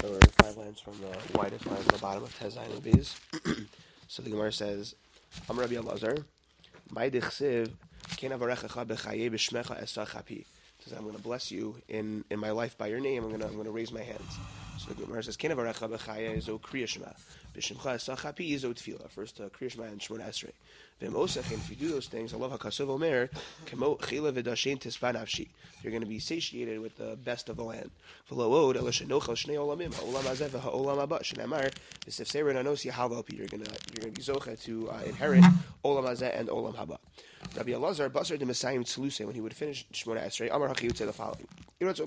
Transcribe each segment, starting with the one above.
or 5 lines from the widest lines at the bottom of Tez Zayin and Beis. So the Gemara says, Am Rabbi Elazar, my dichsiv, ken avarechacha b'chaye b'shmecha esach hapi. Says, I'm going to bless you in my life by your name. I'm going to raise my hands. So the Gemara says, ken avarecha b'chaye zo kriya shema. B'shemcha esach hapi zo tefillah. First kriya shema and Shemona Esrei. If you do those things, Allah HaKasuv Omer, Kemo Chila V'dashen Tispa Nafshi. You're going to be satiated with the best of the land. V'lo'od, Ela Shenochel Shnei Olamim, Olam Hazeh V'ha'olam Haba, Shnei V'sif Seir Nanos Yahalvapi. You're going to be zoche to inherit Olam Hazeh and Olam Haba. Rabbi Elazar, Basar de Messiah Tzluse, when he would finish Shemona Esrei, Amar Hachi would say the following. That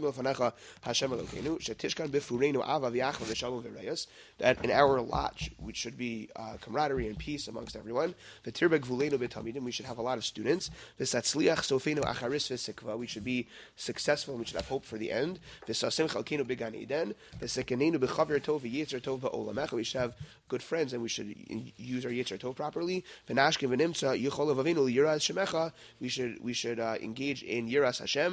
in our lot, which should be camaraderie and peace amongst everyone. We should have a lot of students. We should be successful and we should have hope for the end. We should have good friends and we should use our Yetzer Tov properly. We should engage in Yiras Hashem.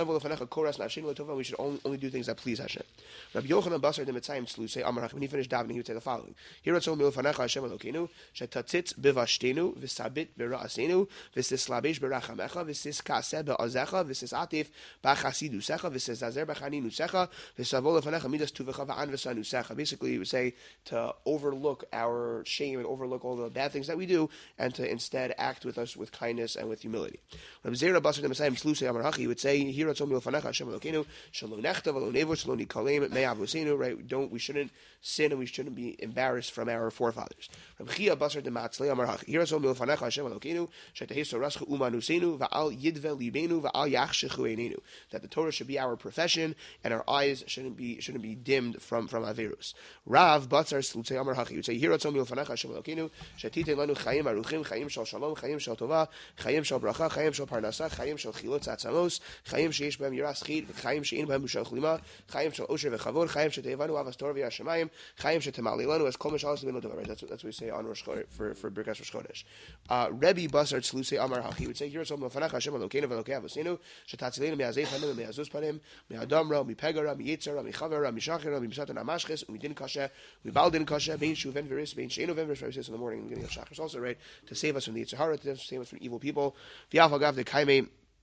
We should only do things that please Hashem. Rabbi Yochanan Basar de Mitzayim Tzluse Amar, when he finished davening, he would say the following: Hiratzon milfanecha Hashem Elokeinu, shetatzitz bivashtenu, v'sabit bera'asenu, v'sislabesh berachamecha, v'siskaseh be'azecha, v'sisatif b'chasidusecha, v'sizazer b'chaninusecha, v'savol lefanecha midas tuvecha v'an v'sanusecha. Basically, he would say to overlook our shame and overlook all the bad things that we do, and to instead act with us with kindness and with humility. Rabbi Zera Basar de Mitzayim Tzluse Amar, he would say, Hiratzon milfanecha Hashem Elokeinu, shalom nechta v'lo nevo shalom nikalem me'avosenu. Right? We shouldn't sin and we shouldn't be embarrassed from our forefathers. Rabbi Chia Basar de Matzle Amar Hachi, Hiratzon milfanecha Hashem Elokeinu, shetehiso rascha umanusenu va'al yidve libenu va'al yachshechu einenu. That the Torah should be our profession and our eyes shouldn't be dimmed from averus. Rav Basar Tzlutze Amar Hachi would say, Hiratzon milfanecha Hashem Elokeinu, shetite lanu chayim aruchim, chayim shel shalom, chayim shel tova, chayim shel bracha, chayim shel parnasa, chayim shel chilot atzamos, chayim sheish b'hem yiras chid, chayim she'in b'hem mushal chlima, chayim shel osher v'chavod, chayim she'tevanu avas Torah v'yashamayim, chayim she'temalilanu as kol mishalas b'no davar. That's what we say on Rosh Chodesh for Birkas Rosh Chodesh. Rebbe Basar Tzluse Amar Hachi would say, Yiratzon milfanecha Hashem Elokeinu v'Elokei Avosenu, shetatzilenu me'azei panim me'azus panim, me'adamra, me'pegara, me'yitzara, me'chavara, me'shachara, me'misatan ha'mashches, me'din kasha, me'baldin kasha, bein shuven v'ris, bein she'enu ven v'ris. In the morning, in the beginning of Shachris, also right to save us from the Yitzhahara, to save us from evil people. V'yaf hagav the kaimei.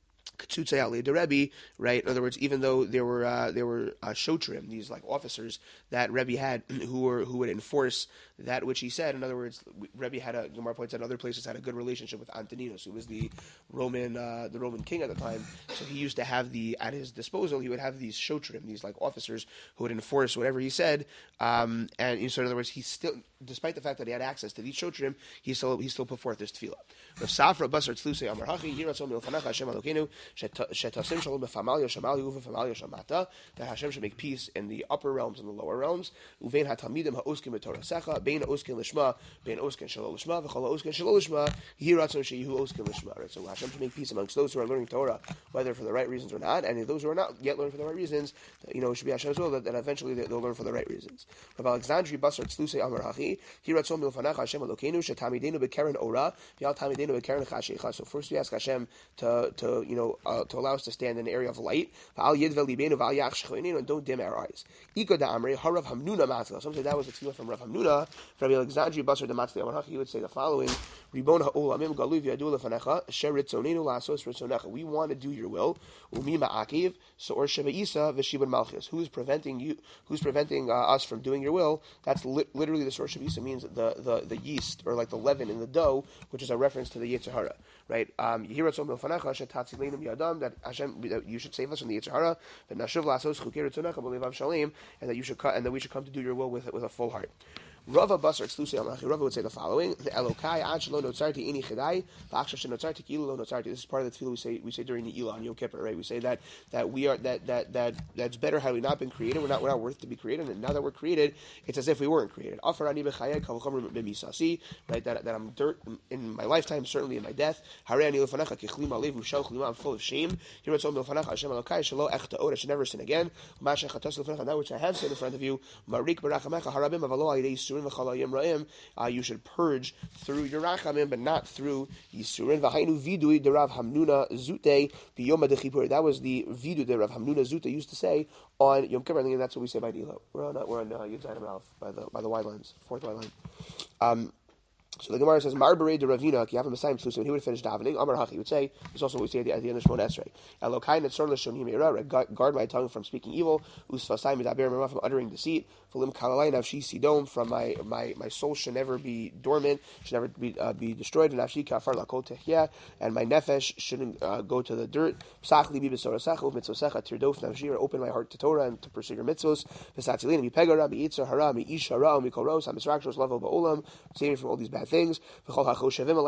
The Rebbe, right? In other words, even though there were shotrim, these like officers that Rebbe had who would enforce that which he said. In other words, Rebbe had Gemara points out in other places had a good relationship with Antoninus, who was the Roman king at the time. So he used to have at his disposal, he would have these shotrim, these like officers who would enforce whatever he said. And so in other words, he still, despite the fact that he had access to these shotrim, he still put forth this tefillah. Rav Safra Basar Tzluse Amar Hachi, Yiratzon milfanecha Hashem Elokeinu, shetasim shalom b'famalya shamalya u'v'famalya shamata, that Hashem should make peace in the upper realms and the lower realms. Uvein hatalmidim ha'oskim b'torasecha, bein oskin lishma, bein oskin shelo lishma, v'chol oskin shelo lishma, Yiratzon sheyihu oskin lishma. Right, so Hashem should make peace amongst those who are learning Torah, whether for the right reasons or not, and those who are not yet learning for the right reasons, it should be Hashem's will that eventually they'll learn for the right reasons. Rav Alexandri Basar Tzluse Amar Hachi, Yiratzon milfanecha Hashem Elokeinu, shetamidenu b'keren ora, v'yal tamidenu b'keren chashicha. So first we ask Hashem to allow us to stand in an area of light. And don't dim our eyes. Some say that was a tefillah from Rav Hamnuna. Rabbi Alexandri Basar de Matzli, he would say the following: we want to do your will. Who's preventing us from doing your will? That's literally the source of Isa, means the yeast or like the leaven in the dough, which is a reference to the Yetzer Hara, right? That Hashem, that you should save us from the Yetzer Hara, and that you should and that we should come to do your will with a full heart. Rava Basar Tzluse Amar Hachi, Rava would say the following: Elokai ad shelo notzarti ini chedai, v'achshav shenotzarti ki'ilu lo notzarti. This is part of the tefillah we say during the Ilah on Yom Kippur, right? We say that we are that's better had we not been created. We're not worth to be created, and now that we're created, it's as if we weren't created. Afarani b'chayei kal v'chomer b'misasi, right? That I'm dirt in my lifetime, certainly in my death. Harei ani lefanecha kichlim alev u'shal chlima. I'm full of shame. Yiratzon milfanecha Hashem Elokai shelo echtaot. I should never sin again. Ma'aseh chatos lefanecha, that which I have sinned in front of you. Marik b'rachamecha harabim avalo alidei sur. Yisurin v'chalayim ra'im. You should purge through your rachamim, but not through Yisurin. V'hainu vidui de Rav Hamnuna Zute b'yom ha'dechipur. That was the vidu that Rav Hamnuna Zute used to say on Yom Kippur. I think that's what we say by Nilo. We're on Yud Zayin Aleph by the white lines, fourth white line. So the Gemara says, "Mar berei de Ravina ki havim Messiah Tzusim." When he would finish davening, Amar Hachi would say, "This is also what we say at the end of Shmon Esrei." Elokai netzor l'shonim yira. Guard my tongue from speaking evil. Usfasai midaber merah, from uttering deceit. V'lim kalalai nafshi sidom. From my soul should never be dormant, should never be destroyed. Nafshi kafar lakol techya. And my nefesh shouldn't go to the dirt. Psachli bi b'sorasecha u'mitzosecha tirdof nafshi. Open my heart to Torah and to pursue your mitzvos. V'satzilin mi pegara mi yitzar hara mi ish hara mi koros hamisrakshos level ba'olam. Save me from all these bad things. Whoever's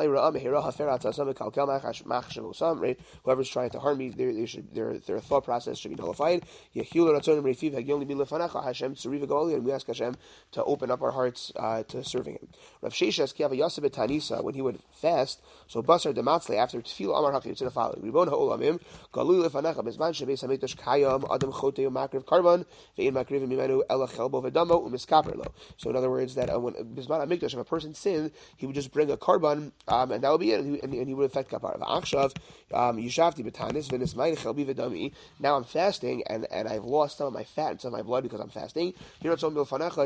trying to harm me, their thought process should be nullified. And we ask Hashem to open up our hearts to serving Him. Rav Sheshes Kiava Yasabet Tanisa, when he would fast, so Basar Dematzle after Tefillah Amar Hachi, it's in the following: Ribon Ha'olamim Galu Lefanecha Bezman Shebeis Hamikdash Kayam Adam Chotei Makriv Karban Ve'in Makriv Mimenu Ela Chelbo V'Damo U'Miskaper Lo. So in other words, that when Bezman Hamikdash, if a person sinned, he would just bring a carbon, and that would be it, and he would affect kapara. V'achshav yishavti b'tanis v'nismayim chelbi v'dami. Now I'm fasting, and I've lost some of my fat and some of my blood because I'm fasting. So my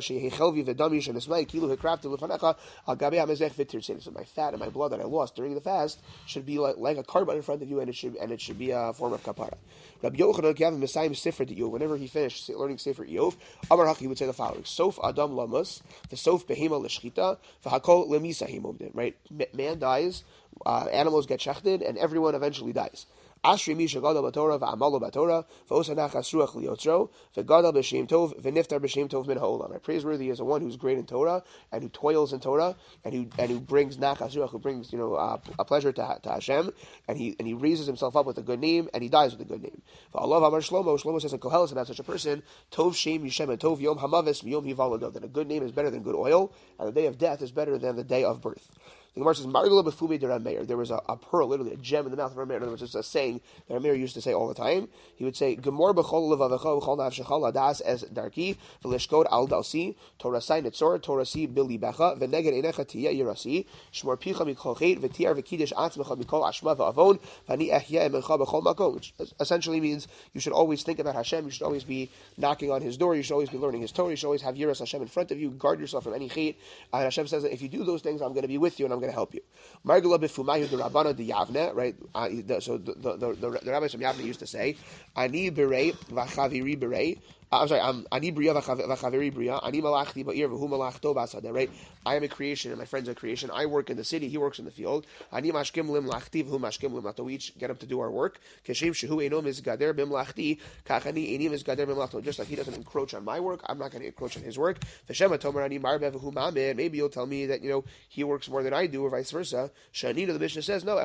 fat and my blood that I lost during the fast should be like a carbon in front of you, and it should be a form of kapara. Rabbi Yochanan Kiavim Messiah Sefer D'Iyov. Whenever he finished learning Sefer D'Iyov, Amar Haki would say the following: Sof Adam Lamus, the Sof Behema L'Shchita, v'Hakol Lemisa Himomdin. Right, man dies, animals get shechted, and everyone eventually dies. Ashri Misha Gadol Batorah v'Amalo Batorah v'Osanach Asruach Liyotzro v'Gadol B'Shem Tov v'Niftar B'Shem Tov Min Ha'olam. Praiseworthy is the one who's great in Torah and who toils in Torah and who brings Nach Asruach, who brings a pleasure to Hashem, and he raises himself up with a good name and he dies with a good name. V'Alav Amar Shlomo says in Koheles about such a person: Tov Shem Yishem and Tov Yom Hamavis Yom Hivalado. That a good name is better than good oil, and the day of death is better than the day of birth. The Gemara says, Margula Befumi de Rameir. There was a pearl, literally a gem in the mouth of Rameir. In other words, it's a saying that Rameir used to say all the time. He would say, Gemor b'chol levavecha v'chol nafshecha ladas es darki v'leshkod al dalsi torasai netzor torasi bili becha v'neged einecha tiyeh yirasi shmor picha mikol chet v'tiar v'kidish atzmecha mikol ashma v'avon v'ani ehyeh emecha b'chol makom. Which essentially means you should always think about Hashem. You should always be knocking on His door. You should always be learning His Torah. You should always have Yiras Hashem in front of you. Guard yourself from any chet. And Hashem says that if you do those things, I'm going to be with you and I'm going to help you. Margula b'fumayu the Rabbana de Yavne, right? So the rabbis from Yavne used to say, Ani berei v'chaviri berei. I'm sorry. Ani bria v'chaviri bria. Ani malachti ba'ir v'hu malachto b'asadeh. Right. I am a creation and my friends are a creation. I work in the city. He works in the field. Ani mashkim lim lachti v'hu mashkim lim lachto. We each get up to do our work. Keshem shehu eino mizgader bim lachti. Kachani eini mizgader bim lachto. Just like he doesn't encroach on my work, I'm not going to encroach on his work. V'shema tomer ani marbe v'hu mamen. Maybe you'll tell me that he works more than I do, or vice versa. Shanina, the Mishnah says, no. It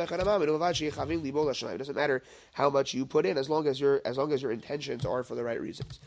doesn't matter how much you put in, as long as your intentions are for the right reasons.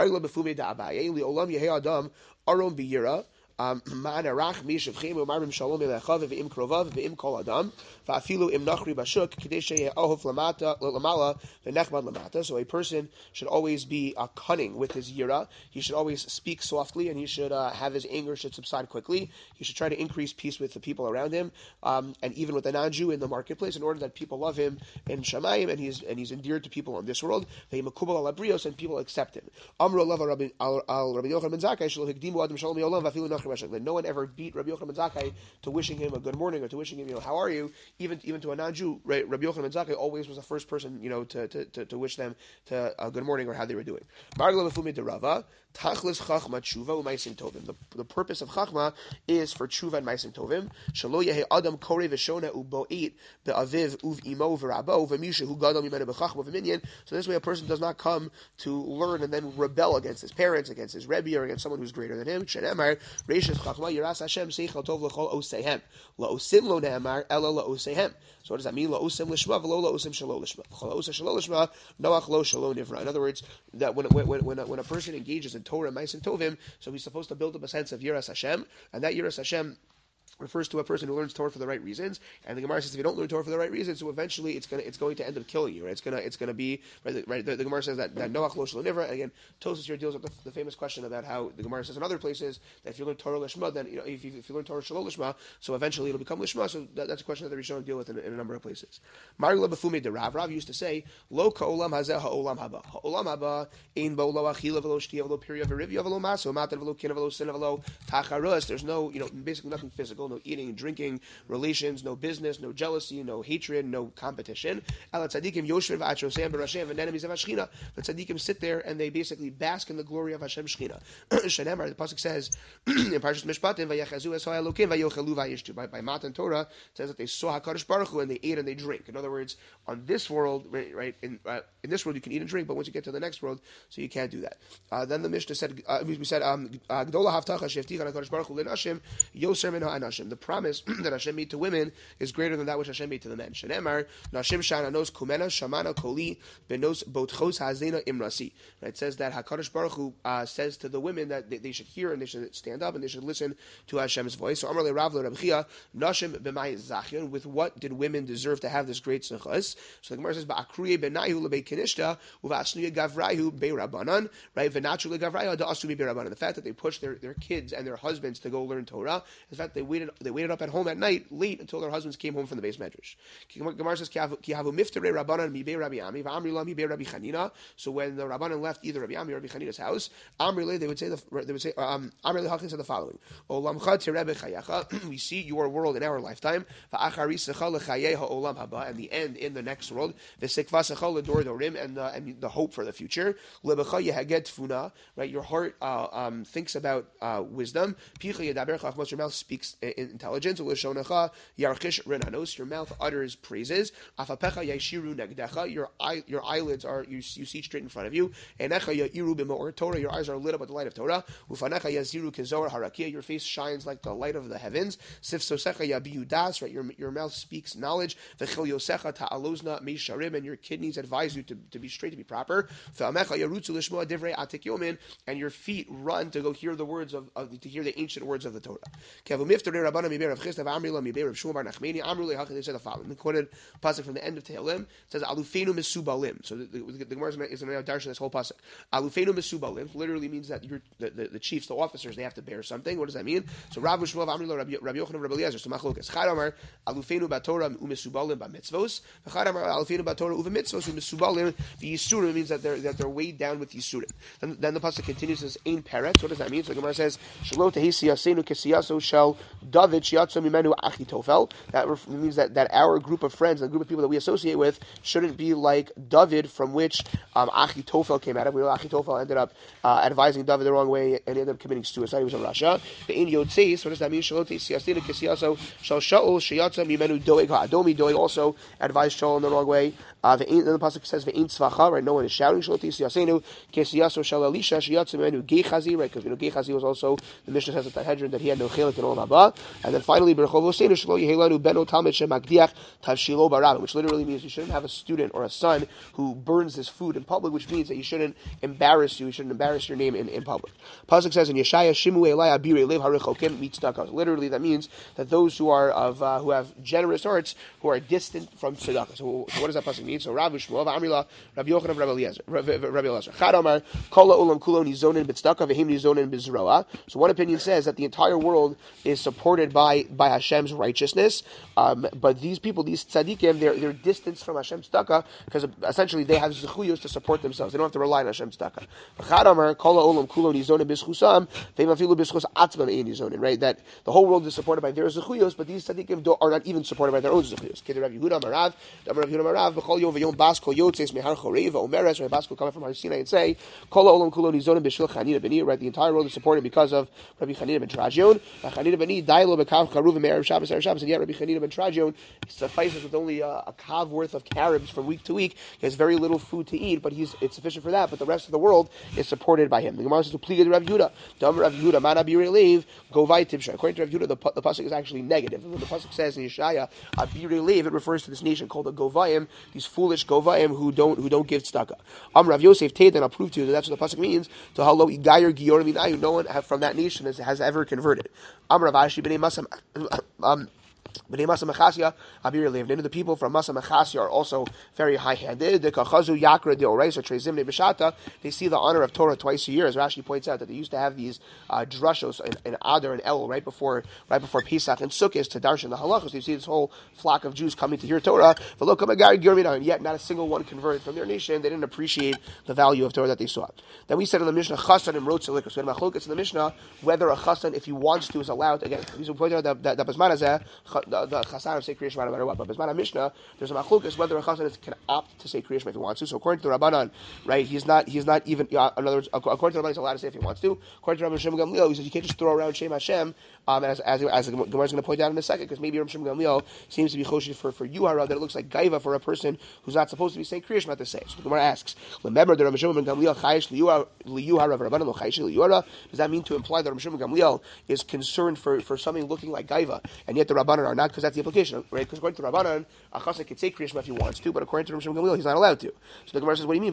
Aron biyira. Ma'anarach mishevchim u'marbim shalom elechav ve'im krovav ve'im kol adam va'afilu im nachri bashuk k'dei sheyeh ahof lamala ve'nechmad lamata. So a person should always be cunning with his yira. He should always speak softly, and he should have his anger should subside quickly. He should try to increase peace with the people around him, and even with the non-Jew in the marketplace, in order that people love him in Shamayim, and he's endeared to people in this world. Ve'imekubal ala brios, and people accept him. Amru lava Rabbi Yochanan ben Zakkai shelo hikdimu adam shalom yolam va'afilu nachri. That no one ever beat Rabbi Yochanan ben Zakkai to wishing him a good morning or to wishing him, how are you? Even to a non-Jew, right? Rabbi Yochanan ben Zakkai always was the first person, to wish them to a good morning or how they were doing. Margla lefumi de Rava. Tachlis chachma tshuva u'maisim tovim. The purpose of chachma is for tshuva and maisim tovim. Shelo yehe adam korei v'shona u'bo'it be'aviv u'v'imo v'rabo v'misha hu gadol mimenu b'chachma v'minyan. So this way a person does not come to learn and then rebel against his parents, against his rebbe, or against someone who's greater than him. Shenemar reishes chachma yiras Hashem seichel tov l'chol osehem la'osim lo ne'amar ela la'osehem. So what does that mean? La'osim l'shma v'lo la'osim shelo l'shma. V'chol osim shelo l'shma noach lo shelo nivra. In other words, that when a person engages in Torah, Ma'asim Tovim, so he's supposed to build up a sense of Yiras Hashem, and that Yiras Hashem refers to a person who learns Torah for the right reasons, and the Gemara says if you don't learn Torah for the right reasons, so eventually it's going to end up killing you. Right? It's gonna be right. The Gemara says that Noach lo shelo nivra. Again, Tosfos here deals with the famous question about how the Gemara says in other places that if you learn Torah lishma, then if you learn Torah shelo lishma, so eventually it'll become lishma. So that's a question that the Rishonim deal with in a number of places. Mari lo befume de Rav used to say lo ka'olam hazeh ha'olam haba ha'olam haba ein bo lo achila v'lo shtia v'lo pirya v'rivya v'lo maso matan v'lo kina v'lo sina v'lo tacharus. There's no basically nothing physical, no eating, drinking, relations, no business, no jealousy, no hatred, no competition. The tzaddikim sit there and they basically bask in the glory of Hashem Shechina. Shenemar, the pasuk says in Parshas Mishpatim, "Vayechazu es ha'elokim vayochelu vayishtu." By Matan Torah, it says that they saw Hakadosh Baruch Hu and they ate and they drink. In other words, on this world, right in this world you can eat and drink, but once you get to the next world, so you can't do that. Then the Mishnah said, we said, "Gdola havtacha shefticha Hakadosh Baruch Hu lenashim yoser min ha'anashim." The promise that Hashem made to women is greater than that which Hashem made to the men. Shenemar, Nashim Shana nos kumena shamana koli benos botchos hazena imrasi. It says that Hakadosh Baruch Hu says to the women that they should hear and they should stand up and they should listen to Hashem's voice. So Amar le Rav lo Reb Chia, Nashim b'may zachion. With what did women deserve to have this great zechus? So the Gemara says, Ba'akruye benayu lebei kinishta uvasnuye gavrayu beirabanan. Right, v'natru legavrayu da'asu beirabanan. The fact that they pushed their kids and their husbands to go learn Torah, the fact they waited up at home at night late until their husbands came home from the base medrash. Gemara says, so when the Rabbanan left either Rabbi Ami or Rabbi Chanina's house, they would say the following: we see your world in our lifetime, and the end in the next world, and the hope for the future. Right, your heart thinks about wisdom. Your mouth speaks intelligence. Your mouth utters praises. Your eyelids are you see straight in front of you. Your eyes are lit up with the light of Torah. Your face shines like the light of the heavens. Right, your mouth speaks knowledge. And your kidneys advise you to be straight, to be proper. And your feet run to go hear the words to hear the ancient words of the Torah. They said the following. The quoted pasuk from the end of Tehillim says Alufenu Misubalim. So the Gemara is going to darshan this whole pasuk. Alufenu Misubalim literally means that the chiefs, the officers, they have to bear something. What does that mean? So Rav Shmuel Amrilo Rabbi Yochanan Rabbi Eliezer. So Machlokas Chad Amar Alufenu Batorah Umisubalim Bamitzvos. Chad Amar Alufenu Batorah Uvamitzvos Umisubalim. The Yisurim means that they're weighed down with Yisurim. Then the pasuk continues as Ein Peretz. What does that mean? So the Gemara says Shelo Tehisi Yasenu Kesiyaso Shel David Shiatzo Mimenu Achitofel. That means that our group of friends, the group of people that we associate with, shouldn't be like David, from which Achitofel came out of. We know Achitofel ended up advising David the wrong way and ended up committing suicide. He was in Russia. The in Yotzeis, what does that mean? Doeg also advised Shaul in the wrong way. Then the pasuk says ve'in tzvacha, right? No one is shouting. Shlotis yasenu kesiyaso shel Elisha sheyatzu menu Gehazi, right? Because Gehazi was also, the Mishnah says at the Hedron that he had no chelik in Olam Haba. And then finally berchovosenu shelo yehelanu beno talmid shemagdiach tavshilo barabim, which literally means you shouldn't have a student or a son who burns his food in public, which means that you shouldn't embarrass your name in public. Pasuk says in Yeshaya shimu elai abirei lev harichokim mitzdakah. Literally, that means that those who are who have generous hearts, who are distant from tzedakah. So what does that pasuk mean? So Rav Shmuel Amrila Rabbi Yochanan Rabbi Eliezer Chad Amar Kol Olam Kulo Nizonin B'Tzedakah V'Him Nizonin B'Zroa. So one opinion says that the entire world is supported by Hashem's righteousness, but these people, these tzaddikim, they're distanced from Hashem's tzedakah because essentially they have zechuyos to support themselves. They don't have to rely on Hashem's tzedakah. Chad Amar Kol Olam Kulo Nizonin B'Schusam V'Him Afilu B'Schus Atzman Ein Nizonin. Right, that the whole world is supported by their zechuyos, but these tzaddikim are not even supported by their own zechuyos. Keder Rav Yehuda Marav, Rav Yehuda Marav B'Chol Yom V'Yom Basko Yotzes Mehar Chorev Omeres. Right, Basko coming from Har Sinai and say Kol Olam Kulo Nizonin B'Shil Chanina Beni. Right, the entire world is supported because of Rabbi Chanina ben Trajion. Chanina Beni Dailo B'Kav Charuv Me'erev Shabbos Erev Shabbos, and yet Rabbi Chanina ben Trajion suffices with only a kav worth of carobs from week to week. He has very little food to eat, but it's sufficient for that. But the rest of the world is supported by him. The Gemara says to plead Rav Yehuda. Dam Rav Yehuda Mana Birei Leiv Govai Tibsha. According to Rav Yehuda, the pasuk is actually negative. When the pasuk says in Yeshaya Birei Leiv, it refers to this nation called the Govayim, these foolish Govayim who don't give tzedakah. Rav Yosef Tate, and I'll prove to you that that's what the pasuk means. To halo Igayer Gior Minayu, no one from that nation has ever converted. Rav Rashi b'nei Masam. But the people from Masa Machasya are also very high-handed. They see the honor of Torah twice a year, as Rashi points out that they used to have these drushos in Adar and El right before Pesach and Sukkot to darshan the halachos. You see this whole flock of Jews coming to hear Torah, and yet not a single one converted from their nation. They didn't appreciate the value of Torah that they saw. Then we said in the Mishnah, Chasan and Rotz Likur. So we had Machlokes in the Mishnah whether a Chasan, if he wants to, is allowed. Again, we pointed out that Basman is the Chasan say Kriya Shema no matter what. But Bisman Mishnah, there's a machlokes whether a Chasan can opt to say Kriya Shema if he wants to. So according to the Rabbanan, right, he's not even. In other words, according to the Rabbanan, he's allowed to say if he wants to. According to Rabbi Shimon Gamliel, he says you can't just throw around Shem Hashem. As the Gemara is going to point out in a second, because maybe Rabbi Shimon Gamliel seems to be choshev for Yuhara that it looks like gaiva for a person who's not supposed to be saying Kriya Shema to say. So the Gemara asks, remember the Rabbi Shimon Gamliel chayish liyuhara Rabbanan lo chayish liyuhara. Does that mean to imply that Rabbi Shimon Gamliel is concerned for something looking like gaiva, and yet the Rabbanan are not? Because that's the implication, right? Because according to Rabbanan, a Chassan can say Kriya Shema if he wants to, but according to Rabbi Shimon Gamliel, he's not allowed to. So the Gemara says, what do you mean?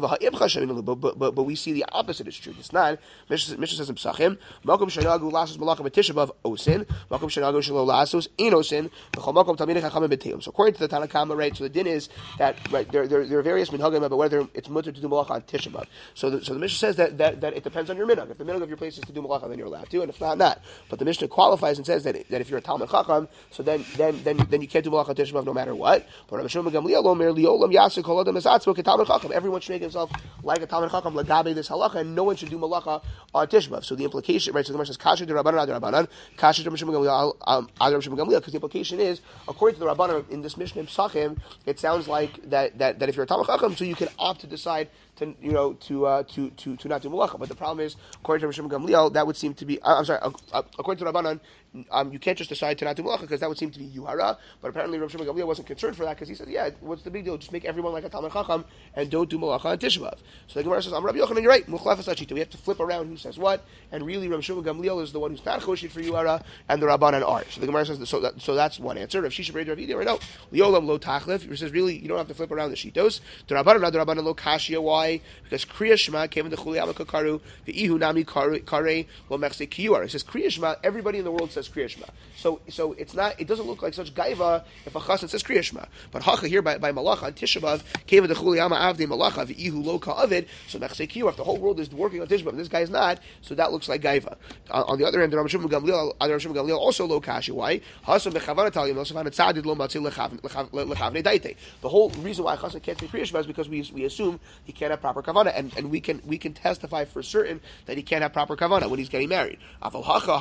But we see the opposite is true. It's not. Mishnah says in Psachim, Malkum Shanagu Lasus Malachim B'Tishabav Osin, Malkum Shanagu Shalo Lasus Inosin, B'Chol Malkum Talmidei Chachamim B'Teilim. So according to the Tanna Kama, right? So the din is that right there are various minhagim about whether it's mutter to do malacha on Tisha B'Av. So the Mishnah says that it depends on your minhag. If the minhag of your place is to do malacha, then you're allowed to, and if not, not. But the Mishnah qualifies and says that if you're a Talmid Chacham, so then you can't do malacha on Tisha B'Av no matter what. But Rabbi Shimon Gamliel Omer Liolam Yasik Kol Adam Esatzmo Ketalmid Chacham. Everyone should make himself like a Talmid Chacham lagabe this halacha, and no one should do malacha on Tisha B'Av. So the implication, right? So the Gemara says Kasher de Rabbanan ad Rabbanan, Kasher de Rabbi Shimon Gamliel ad Rabbi Shimon Gamliel, because the implication is according to the Rabbanan in this Mishnah in Psachim, it sounds like that if you're a Talmid Chacham, so you can opt to decide to not do malacha. But the problem is, according to Rabbi Shimon Gamliel, that would seem to be. According to Rabbanan, you can't just decide to not do malacha because that would seem to be yuhara. But apparently, Rabbi Shimon Gamliel wasn't concerned for that because he said, "Yeah, what's the big deal? Just make everyone like a Talmid Chacham and don't do malacha on Tisha B'Av." So the Gemara says, "I'm Rabbi Yochanan. You're right. We have to flip around who says what, and really, Rabbi Shimon Gamliel is the one who's not choshid for yuhara, and the Rabbanan are." So the Gemara says, "So that's one answer." Rav Shisha B'Rei Rav Yidei, right? No, Liolam lo tachlif. He says, "Really, you don't have to flip around the shitos." The Rabbanan lo kashia. Why? Because Kriya Shema came in the Chuli Amakaru, the Ihu Nami Kare lo Mechse Kiyuar. It says Kriya Shema. Everybody in the world says Kriya Shema. So it's not. It doesn't look like such gaiva if a chassan says Kriya Shema. But Hacha here by Malacha on Tisha B'Av came in the Chuli Ama Avdei Malacha the Ihu Lo Ka'avid. So Mechse Kiyuar. If the whole world is working on Tisha B'Av, and this guy is not, so that looks like gaiva. On the other hand, the Rabbi Shimon Gamliel also lo kashi. Why? Hasan bechavana talim nosafan tzadid lo matzil lechavne daite. The whole reason why a chassan can't say Kriya Shema is because we assume he can't have proper kavana, and we can testify for certain that he can't have proper kavana when he's getting married. But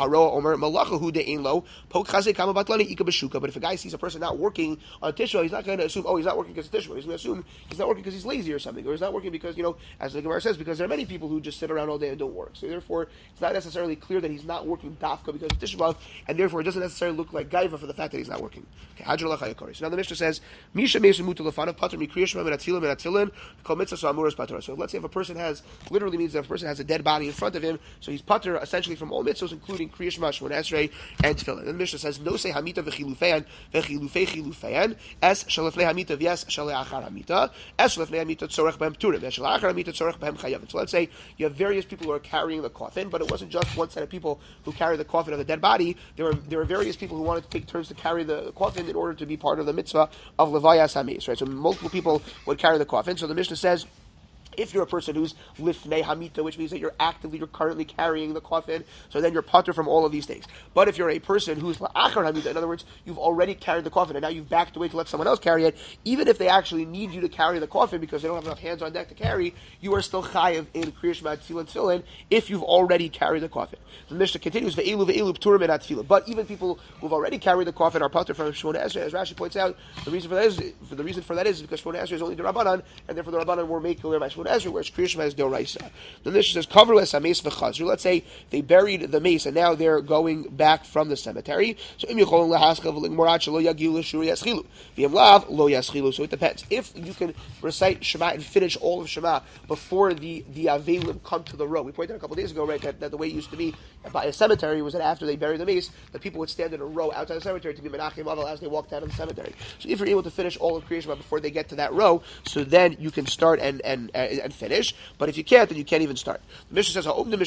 if a guy sees a person not working on Tisha, he's not going to assume, he's not working because of Tisha. He's going to assume he's not working because he's lazy or something, or he's not working because, as the Gemara says, because there are many people who just sit around all day and don't work. So therefore, it's not necessarily clear that he's not working dafka because of Tisha, and therefore it doesn't necessarily look like gaiva for the fact that he's not working. Okay, so now the Mishnah says, Misha So let's say if a person literally means that if a person has a dead body in front of him, so he's pater essentially from all mitzvos, including Kriya Shema, Shemona Esrei, and Tefillin. And the Mishnah says, No say hamita v'chilufeyan chilufeyan es shalefnei hamita v'es shaleachar hamita es shalefnei hamita tzorech b'hem turim es shaleachar hamita tzorech b'hem chayavim. So let's say you have various people who are carrying the coffin, but it wasn't just one set of people who carry the coffin of the dead body. There were various people who wanted to take turns to carry the coffin in order to be part of the mitzvah of levayas hamis. Right, so multiple people would carry the coffin. So the Mishnah says, if you're a person who's lifnei hamita, which means that you're currently carrying the coffin, so then you're pater from all of these things. But if you're a person who's la'achar hamita, in other words, you've already carried the coffin and now you've backed away to let someone else carry it, even if they actually need you to carry the coffin because they don't have enough hands on deck to carry, you are still chayav in Kriya Shema Tefillin if you've already carried the coffin. The Mishnah continues, ve'elu p'turim et tefillin. But even people who've already carried the coffin are pater from Shemona Esrei, as Rashi points out. The reason for that is because Shemona Esrei is only the Rabbanan, and therefore the Rabbanan were made clear by Shemona Esrei, whereas Kriya Shema is Doraisa. The Mishnah says, "Coverless hames v'chazru." Let's say they buried the mace and now they're going back from the cemetery. So im yicholin lahaskav l'gmorat shelo yagiu l'shuri yaschilu v'yem lav lo yaschilu. So it depends. If you can recite Shema and finish all of Shema before the avelim come to the row. We pointed out a couple of days ago, right, that the way it used to be by a cemetery was that after they buried the mace, the people would stand in a row outside the cemetery to be menachem aval as they walked out of the cemetery. So if you're able to finish all of Kriya Shema before they get to that row, so then you can start and and finish. But if you can't, then you can't even start. The Mishnah says,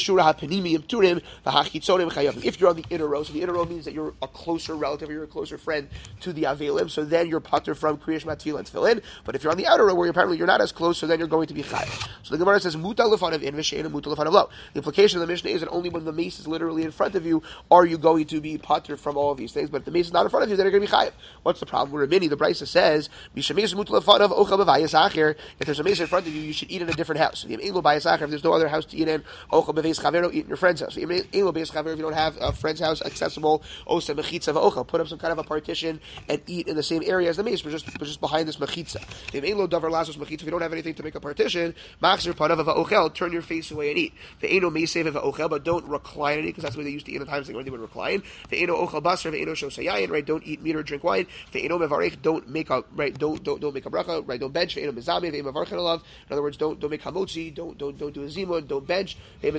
if you're on the inner row, so the inner row means that you're a closer relative, or you're a closer friend to the Avelim, so then you're patur from Kriyash Matfil and Tefillin. But if you're on the outer row, where apparently you're not as close, so then you're going to be chayav. So the Gemara says, muta lefanav in v'she'enu muta lefanav lo. The implication of the Mishnah is that only when the mace is literally in front of you are you going to be patur from all of these things. But if the mace is not in front of you, then you're going to be chayav. What's the problem? We're Rabini. The Brisa says, if there's a mace in front of you, you should eat in a different house. If there's no other house to eat in, eat in your friend's house. If you don't have a friend's house accessible, put up some kind of a partition and eat in the same area as the mace, but just behind this mechitza. If you don't have anything to make a partition, turn your face away and eat. But don't recline and eat, because that's the way they used to eat in the times when they would recline. Right? Don't eat meat or drink wine. Don't make a bracha. Right? Don't bench. In other words, don't make hamotzi. Don't do a zimun. Don't bench.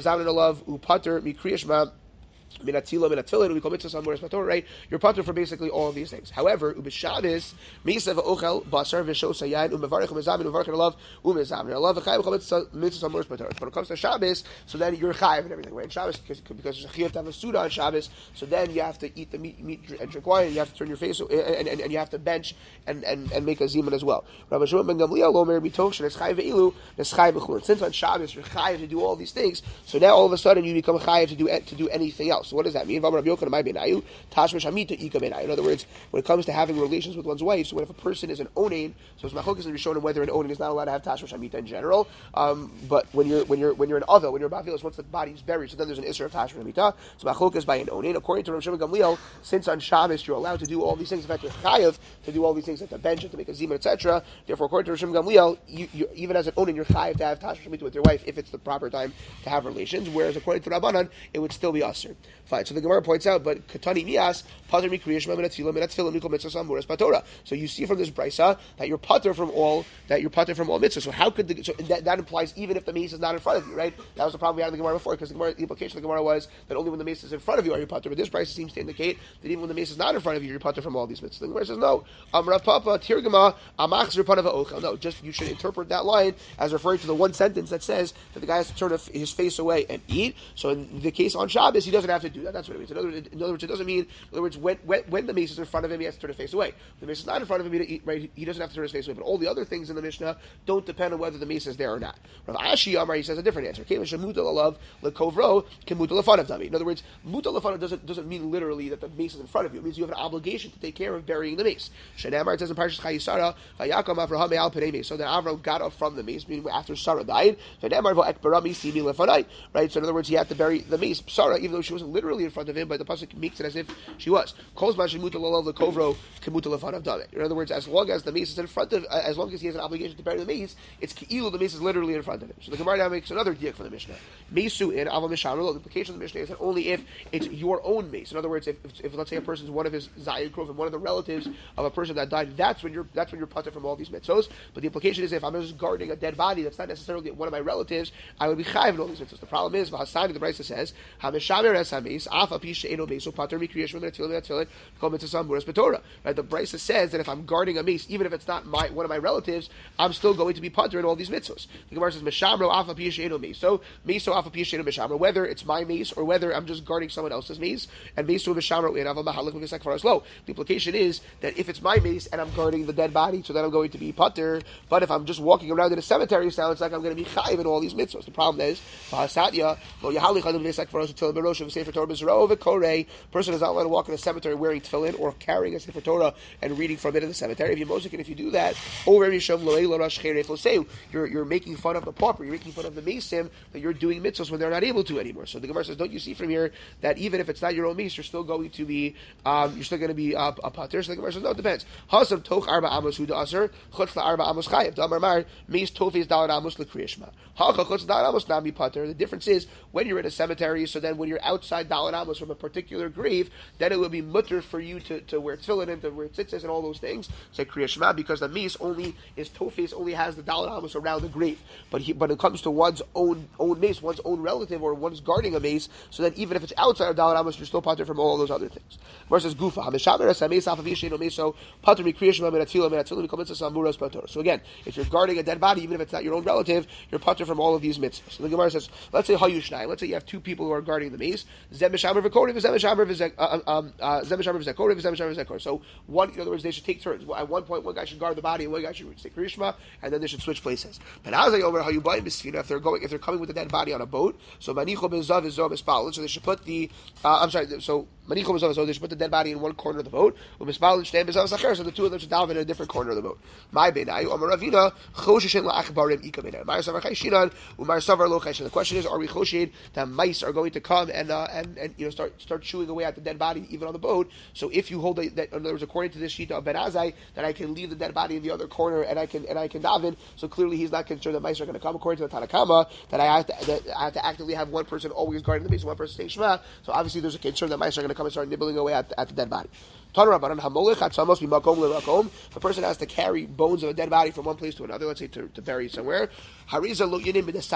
Right? You're patur for basically all of these things. However, ubishabbos misav ochel basar v'shos hayayin umevarich umezamin umevarich alav umezamin alav v'chayav chametz mitzvah samuras patur. But when it comes to Shabbos, so then you're chayav and everything, right? In Shabbos, because there's a chiyuv to have a suda on Shabbos, so then you have to eat the meat and drink wine, and you have to turn your face, and you have to bench and make a zimun as well. Rabbi Shimon ben Gamliel lomer bitoch shenes chayav ve'ilu nes chayav b'chulin. Since on Shabbos you're chayav to do all these things, so now all of a sudden you become chayav to do anything else. So what does that mean? In other words, when it comes to having relations with one's wife, so when if a person is an onain, so it's machlokas and Rishonim whether an onain is not allowed to have tashmish hamita in general. But when you're an other, when you're bavilos, once the body is buried, so then there's an isser of tashmish hamita. So machlokas by an onain. According to Rav Shimon Gamliel, since on Shabbos you're allowed to do all these things, in fact you're chayav to do all these things at the bench, to make a zima, etc. Therefore, according to Rav Shimon Gamliel, you even as an onain, you're chayav to have tashmish hamita with your wife if it's the proper time to have relations. Whereas according to Rabbanan, it would still be usher. Fine. So the Gemara points out, but katani mias pater mi kriyash min atfilah min atfilah mikol mitzvah samuras patora. So you see from this brisa that you're pater from all mitzvahs. So how could that implies even if the mace is not in front of you, right? That was the problem we had in the Gemara before, because the implication of the Gemara was that only when the mace is in front of you are you pater. But this brisa seems to indicate that even when the mace is not in front of you, you're pater from all these mitzvahs. The Gemara says no. Rav Papa tirgama amachzer panava ochel. No, just you should interpret that line as referring to the one sentence that says that the guy has to turn his face away and eat. So in the case on Shabbos, he doesn't have to do that. That's what it means. In other words, it doesn't mean. In other words, when the mace is in front of him, he has to turn his face away. When the mace is not in front of him, right? He doesn't have to turn his face away. But all the other things in the Mishnah don't depend on whether the mace is there or not. Rav Ashi Amar, he says a different answer. In other words, muta lefanav doesn't mean literally that the mace is in front of you. It means you have an obligation to take care of burying the mace. Shenamar, it says in Parshas Chayisara, Vayakam Avraham me'al penei mace. So then Avraham got up from the mace, meaning after Sarah died. Shenamar v'ekbara misimi lefanai. Right. So in other words, he had to bury the mace, Sarah, even though she wasn't literally in front of him, but the pasuk makes it as if she was. In other words, as long as the mace is in front of, as long as he has an obligation to bury the mace, it's ki'ilu, the mace is literally in front of him. So the Gemara now makes another diak for the Mishnah. Mesu in aval mishamro. The implication of the Mishnah is that only if it's your own mace. In other words, if let's say a person is one of his zayid krovim, one of the relatives of a person that died, that's when you're patur from all these mitzvos. But the implication is if I'm just guarding a dead body that's not necessarily one of my relatives, I would be chayiv in all these mitzvos. The problem is, V'hasani, the Brisa says, Hamishamer es hameis afa pi she'eno meso patur mi kriyash min atfilah kol mitzvah samuras b'torah. Right, the Brisa says that if I'm guarding a mace, even if it's not one of my relatives, I'm still going to be patur in all these mitzvos. The Gemara says, Mishamro afa pi she'eno meso afa pi she'eno mishamro. Whether it's my mace or whether I'm just guarding someone else's mace, and meso mishamro in aval mahalik v'gesak faras lo. The implication is that if it's my mace and I'm guarding the dead body, so then I'm going to be patur. But if I'm just walking around in a cemetery, it sounds like I'm going to be chayiv in all these mitzvos. The problem is, person is not allowed to walk in a cemetery wearing tefillin or carrying a sefer Torah and reading from it in the cemetery. If you do that, you're making fun of the pauper, you're making fun of the mason, that you're doing mitzvahs when they're not able to anymore. So the Gemara says, don't you see from here that even if it's not your own mace, you're still going to be a pater? So the Gemara says, no, it depends. Hasam toch arba amos hu da'aser, chutz la'arba amos chayev. Damar mar, mace tofes dalad amos l'kriyashma. Hacha chutz dalad amos nami pater. The difference is when you're in a cemetery, so then when you're outside outside Dalet Amos from a particular grave, then it would be mutter for you to wear tefillin and to wear tzitzis and all those things. Say Kriya Shema, because the mace only has the Dalet Amos around the grave. But it comes to one's own mace, one's own relative, or one's guarding a mace, so that even if it's outside of Dalet Amos, you're still patur from all those other things. Versus Gufa, Hamishamer Sameis Afavish no Meso patur mi Kriya Shema Menatfilah Menatfilah Mikomitzah Samuras patur. So again, if you're guarding a dead body, even if it's not your own relative, you're patur from all of these mitzvahs. So the Gemara says, let's say Hayushnai, let's say you have two people who are guarding the mace. So one, in other words, they should take turns. At one point, one guy should guard the body, and one guy should say Kriya Shema, and then they should switch places. But if they're coming with a dead body on a boat, so manicho bezav is zov espal. So they should put the so manicho bezav, so they should put the dead body in one corner of the boat. So the two of them should dive in a different corner of the boat. My benayu Amar Ravina choshishin laachbarim ika benayu. My savar chayshinan umar savar lo chayshin. The question is, are we choshed that mice are going to come and start chewing away at the dead body even on the boat? So if you hold that, in other words, according to this shita of Ben Azai, that I can leave the dead body in the other corner and I can daven. So clearly he's not concerned that mice are going to come. According to the Tanakama, that I have to actively have one person always guarding the base, one person saying Shema. So obviously there's a concern that mice are going to come and start nibbling away at the dead body. The person has to carry bones of a dead body from one place to another, let's say to bury somewhere. He should not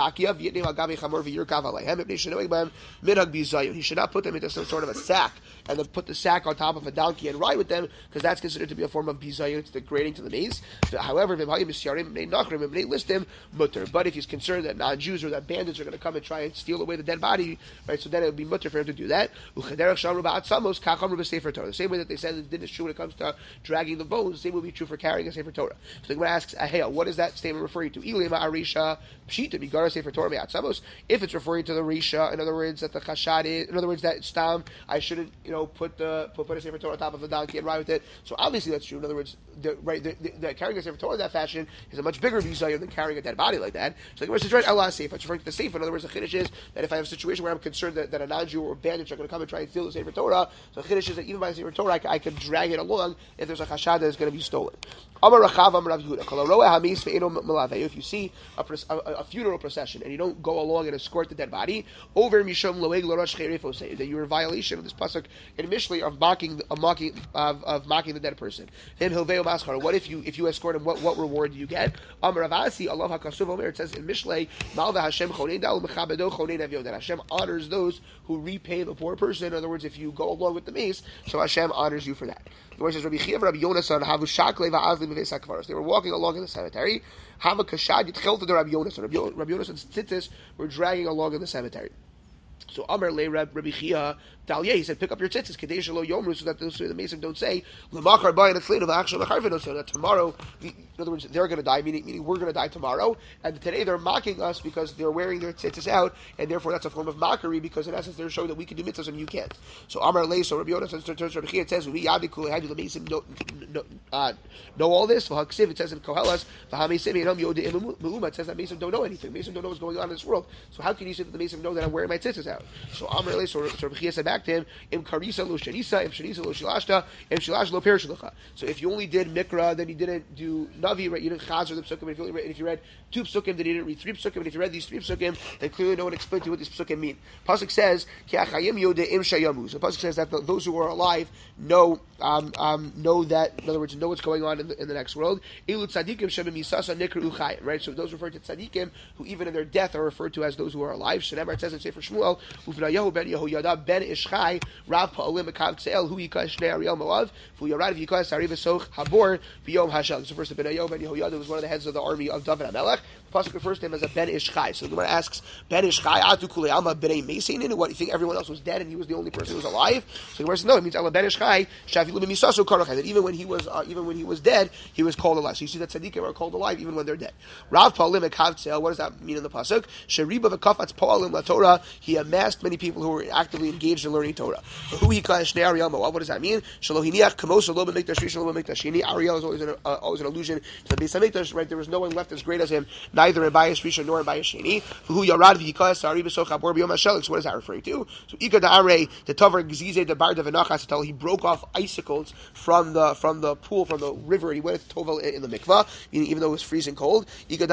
put them into some sort of a sack and then put the sack on top of a donkey and ride with them, because that's considered to be a form of bizayon. It's degrading to the maze. However, if they list him, mutter. But if he's concerned that non-Jews or that bandits are going to come and try and steal away the dead body, right? So then it would be mutter for him to do that. The same way that they said it is true when it comes to dragging the bones, the same would be true for carrying a Sefer Torah. So the Gemara asks, what is that statement referring to? If it's referring to the Risha, in other words, that the Chashad is, in other words, that Stam, I shouldn't, put a Sefer Torah on top of a donkey and ride with it. So obviously that's true. In other words, the carrying a Sefer Torah in that fashion is a much bigger visa than carrying a dead body like that. So the Gemara says, right, Allah Sefer. It's referring to the Sefer. In other words, the Chiddush is that if I have a situation where I'm concerned that a non-Jew or bandits are going to come and try and steal the Sefer Torah, so the Chiddush is that even by the Sefer Torah, I could drag it along if there's a chashad that is going to be stolen. If you see a funeral procession and you don't go along and escort the dead body, over mishum loeg l'rosh cherifo, say that you're in violation of this pasuk in Mishlei of mocking the dead person. Then hilveo maschar. What if you escort him? What reward do you get? Amar Avasi Allah hakasuv omer. It says in Mishlei, Malva Hashem chonein dal mechabedo chonein avyo. That Hashem honors those who repay the poor person. In other words, if you go along with the mace, so Hashem honors you for that. The word says Rabbi Chiya, Rabbi Yonasan havu shakle va'azli b'veis hakvaros. They were walking along in the cemetery. Hava kashad yitchel to the Rabbi Yonasan. Rabbi Yonasan's tzitzis were dragging along in the cemetery. So Amar le Rabbi Chiya Dalyeh, he said, pick up your tzitzis, Kadei Shelo Yomru, so that the Mason don't say, L'machar bayin atzleinu v'achshel acharvenu, so that tomorrow, in other words, they're going to die, meaning we're going to die tomorrow, and today they're mocking us because they're wearing their tzitzis out, and therefore that's a form of mockery, because in essence they're showing that we can do mitzvahs and you can't. So Amar le, so Rabbi Yonasan turns to Rabbi Chiya, it says, we yadikul had the Mason know all this, v'haksiv, it says in Kohelas, v'hamesim yedom yodim me'uma, it says that Mason don't know anything, Mason don't know what's going on in this world, so how can you say that the Mason know that I'm wearing my tzitzis out? So Amar le, so Rabbi Chiya said back to him, Im karisa lo sharisa, im sharisa lo shilashta, im shilash lo perishlucha. So if you only did mikra, then you didn't do navi, right? You didn't chazer the psukim. If you read 2 psukim, then you didn't read 3 psukim. And if you read these 3 psukim, then clearly no one explained to you what these psukim mean. Pasuk says, ki achayim yodeim shayamu. So Pasuk says that those who are alive know that, in other words, know what's going on in the next world. Ilu tzadikim shebem yisasa nikru uchayim. Right? So those referred to tzadikim, who even in their death are referred to as those who are alive. Shemar, it says in Sefer Shmuel, Uvnayahu ben Yehoyada ben Ishchai, Rav Pa'olim Mekav Tze'el, Hu Yikash Shnei Ariel Moav, Fu Yarad Yikash Sari V'soch Habor, V'yom Hashal. So first, Benayahu ben Yehoyada was one of the heads of the army of David HaMelech. The Pasuk refers to him as a Ben Ishchai. So the Gemara asks, Ben Ishchai, Atu Kulei Alma B'nei Mesein, what, you think everyone else was dead and he was the only person who was alive? So the Gemara says, no, it means Alma Ben Ishchai, Shafi Lu B'misasu Karachai, that even when he was dead, he was called alive. So you see that tzaddikim are called alive even when they're dead. Rav Pa'olim Mekav Tze'el, what does that mean in the Pasuk? Sheriba V'kafatz Pa'olim La Torah, he amassed many people who were actively engaged in learning Torah. Hu Yikash Shnei Ariel Moav, what does that mean? Shalohiniach Kamos Lo B'mikdash Rishon Lo B'mikdash Sheni. Ariel is always an allusion to the Beis HaMikdash, right? There was no one left as great as him, neither in Bayis Rishon nor in Bayis Sheni. Hu Yarad V'yikash Sari B'soch Habor B'yom HaShelek. So what is that referring to? So Ika Da'arei, the Tavar Gzize, the Bar Devenachas, he broke off Iser icicles from the pool, from the river, and he went to Tovel in the mikvah, even though it was freezing cold. He taught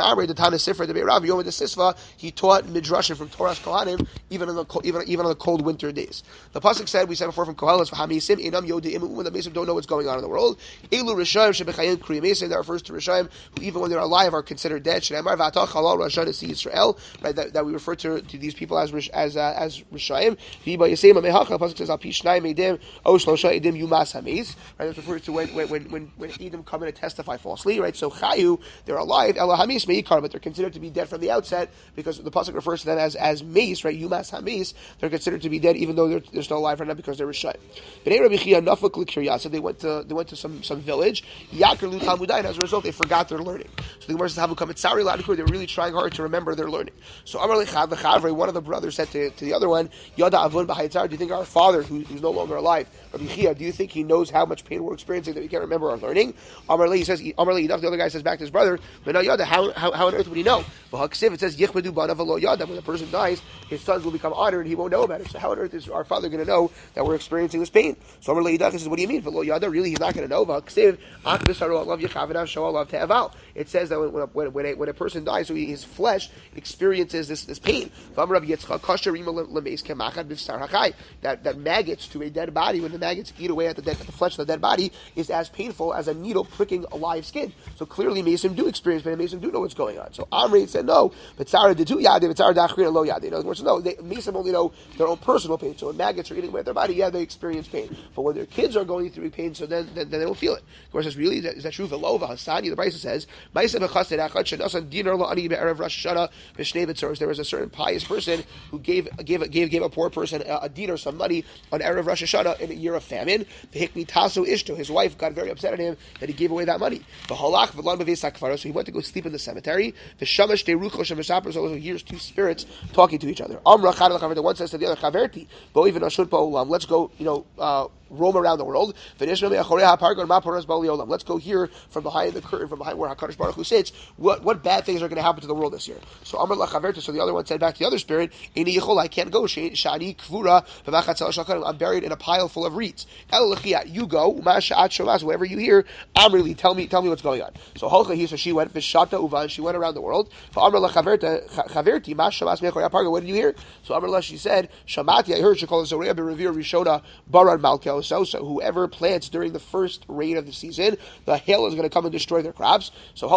midrashim from Torah's Kohanim, even on the cold winter days. The pasuk said, we said before from Koheles, "Hamisim enam yodim," when the Mesim don't know what's going on in the world. Elu Rishayim shebechayim kriyim Mesim, that refers to Rishayim who even when they're alive are considered dead. Shneimar v'atach halal Rasha nesi Yisrael, right? That we refer to these people as Rishayim. V'ba Yisema mehacha, pasuk says al pi shnayim edim o shlosha edim yumas hamis. Right, that's referred to when Edom come in to testify falsely. Right, so chayu, they're alive. Ela hamis meikar, but they're considered to be dead from the outset because the pasuk refers to them as mace. Right, yumas hamis. They're considered to be dead even though they're still alive right now because they're Rishayim. Bnei Rabbi Chia nafuk l'kiryasa. They went to some village. Yakar lu talmudai, and as a result they forgot their learning. So the Gemara says, "Havu kamet sari ladikur." They were really trying hard to remember their learning. So Amar lechad lechavre, one of the brothers said to the other one, "Yada avon b'haitzar." Do you think our father, who's no longer alive, Rabbi Chia, do you think he knows how much pain we're experiencing that we can't remember our learning? Amar le, he says, Amar le enough. The other guy says back to his brother, "But yada, how on earth would he know?" It says, "Yichbadu banav lo yada." When the person dies, his sons will become honored, and he won't know about it. So how on earth is our father going to know that we're experiencing this pain? So Amar le he says, "What do you mean? Lo yada? Really, he's not going to know." It says that when a person dies, so his flesh experiences this pain. That maggots to a dead body, when the maggots eat away at the flesh of the dead body, is as painful as a needle pricking a live skin. So clearly Mesim do experience pain, and Mesim do know what's going on. So Amri said no, but Tzara did too yadi, but Tzara dachrin lo yadi. In other words, no, Mesim only know their own personal pain. So when maggots are eating away at their body, yeah, they experience pain. But when their kids are going through pain, so then they don't feel it. Of course, says, really, is that true? V'lo v'hasani, the Brisa says, there was a certain pious person who gave a poor person a dinar, some money, on Erev Rosh Hashanah in a year of famine. His wife got very upset at him that he gave away that money. So he went to go sleep in the cemetery. So he hears two spirits talking to each other. The one says to the other, let's go, roam around the world. Let's go here from behind the curtain, from behind where HaKadosh Baruch Hu sits. What bad things are going to happen to the world this year? So Amar Lachaverta, so the other one said back to the other spirit, I can't go. I'm buried in a pile full of reeds. You go, wherever you hear, Amrili, tell me what's going on. So she went, and she went around the world. What did you hear? So Amar she said, Shamati, I heard, she called Zoreah Berevir Rishona Baran Malkel. So whoever plants during the first rain of the season, the hail is going to come and destroy their crops. So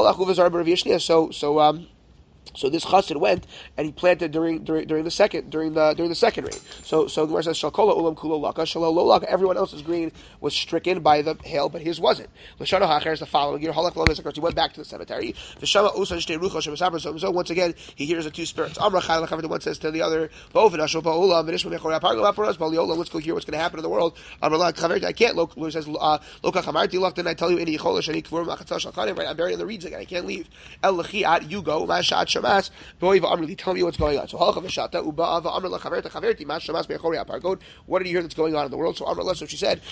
So this chassid went and he planted during the second rain. So the Gemara says Shalkola ulam kulo laka shalol lo laka. Everyone else's grain was stricken by the hail, but his wasn't. L'shana hacher is the following year. Halach lo mezakar. He went back to the cemetery. V'shama usa shtei ruchos shemasaber. So once again he hears the two spirits. Amra chayil chaver. The one says to the other, Bo'ovin ashol ba'olam v'nishma mechorei apargo aparos ba'liolam. Let's go hear what's going to happen in the world. Amra la chaver. I can't. Lo says loka chamarti lach. Didn't I tell you any yichol shani kvurim achatzah shalchanim? Right, I'm buried in the reeds again. I can't leave. El lechiat. You go. Mashat shamas. Tell me what's going on. So what did you hear that's going on in the world? So she said,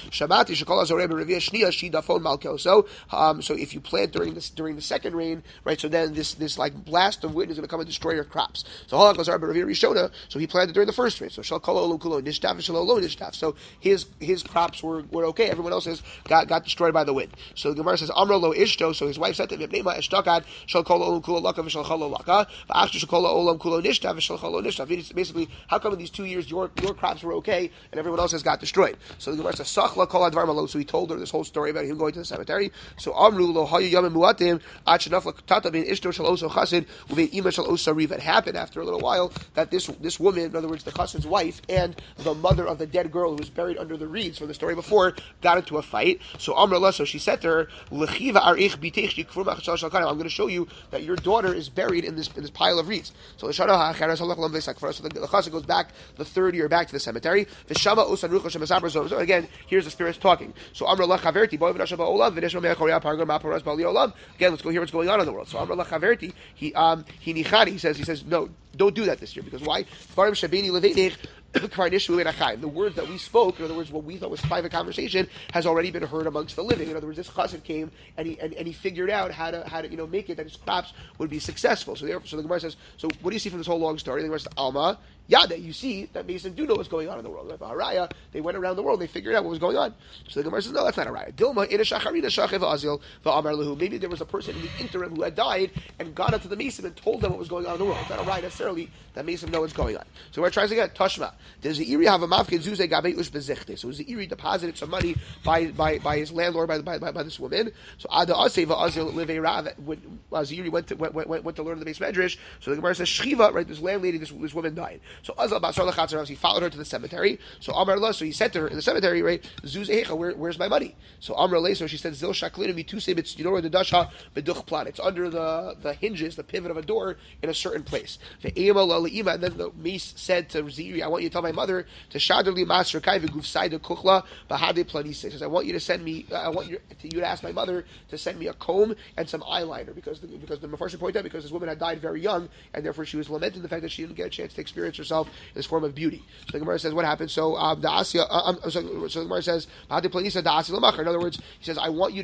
so if you plant during the second rain, right? So then this like blast of wind is going to come and destroy your crops. So he planted during the first rain. So his crops were okay. Everyone else's got destroyed by the wind. So the Gemara says, Amra lo ishto. So his wife said to him, basically, how come in these 2 years your crops were okay and everyone else has got destroyed? So the Gemara says, so he told her this whole story about him going to the cemetery. So it happened after a little while that this woman, in other words, the chassid's wife, and the mother of the dead girl who was buried under the reeds from the story before, got into a fight. So so she said to her, I'm going to show you that your daughter is buried in this pile of reeds. So the chassid goes back the third year back to the cemetery. So again, here's the spirits talking. So again, let's go hear what's going on in the world. So he says, no, don't do that this year. Because why? The words that we spoke, in other words, what we thought was private conversation, has already been heard amongst the living. In other words, this chassid came and he figured out how to make it that his crops would be successful. So the Gemara says, so what do you see from this whole long story? The Gemara says, Alma, Yade, you see that Mason do know what's going on in the world. Right? Haraya, they went around the world, they figured out what was going on. So the Gemara says, no, that's not a raya. Dilma in a shacharina shachev azil va'amar lahu. Maybe there was a person in the interim who had died and got up to the Mason and told them what was going on in the world. It's not a raya necessarily that Mason know what's going on. So we're trying to get Tashma. Does the Iri have a mafkin zuze gabe ush bezichte? So is the Iri deposited some money by his landlord, by this woman? So Ada Aseva Azil live a Rav when Iri went to learn the base medrash. So the Gemara says Shchiva, right? This landlady, this woman died. So Azal Basar Lachatzer, he followed her to the cemetery. So Amar La, so he said to her in the cemetery, right? Zuz Echa, where's my money? So Amar Le, so she said Zil Shaklinu Mituse, you know where the Dasha Beduch plan? It's under the hinges, the pivot of a door in a certain place. And then the mace said to Ziri, I want you to tell my mother to Shadrli Master Kai Vigufsai de Kuchla Bahade Planise. He says, I want you to send me, I want you to ask my mother to send me a comb and some eyeliner because the Mefarshim point out because this woman had died very young and therefore she was lamenting the fact that she didn't get a chance to experience herself in this form of beauty. So the Gemara says, what happened? So the Gemara says, Bahade Planise Da'asi Lamachar. In other words, he says, I want you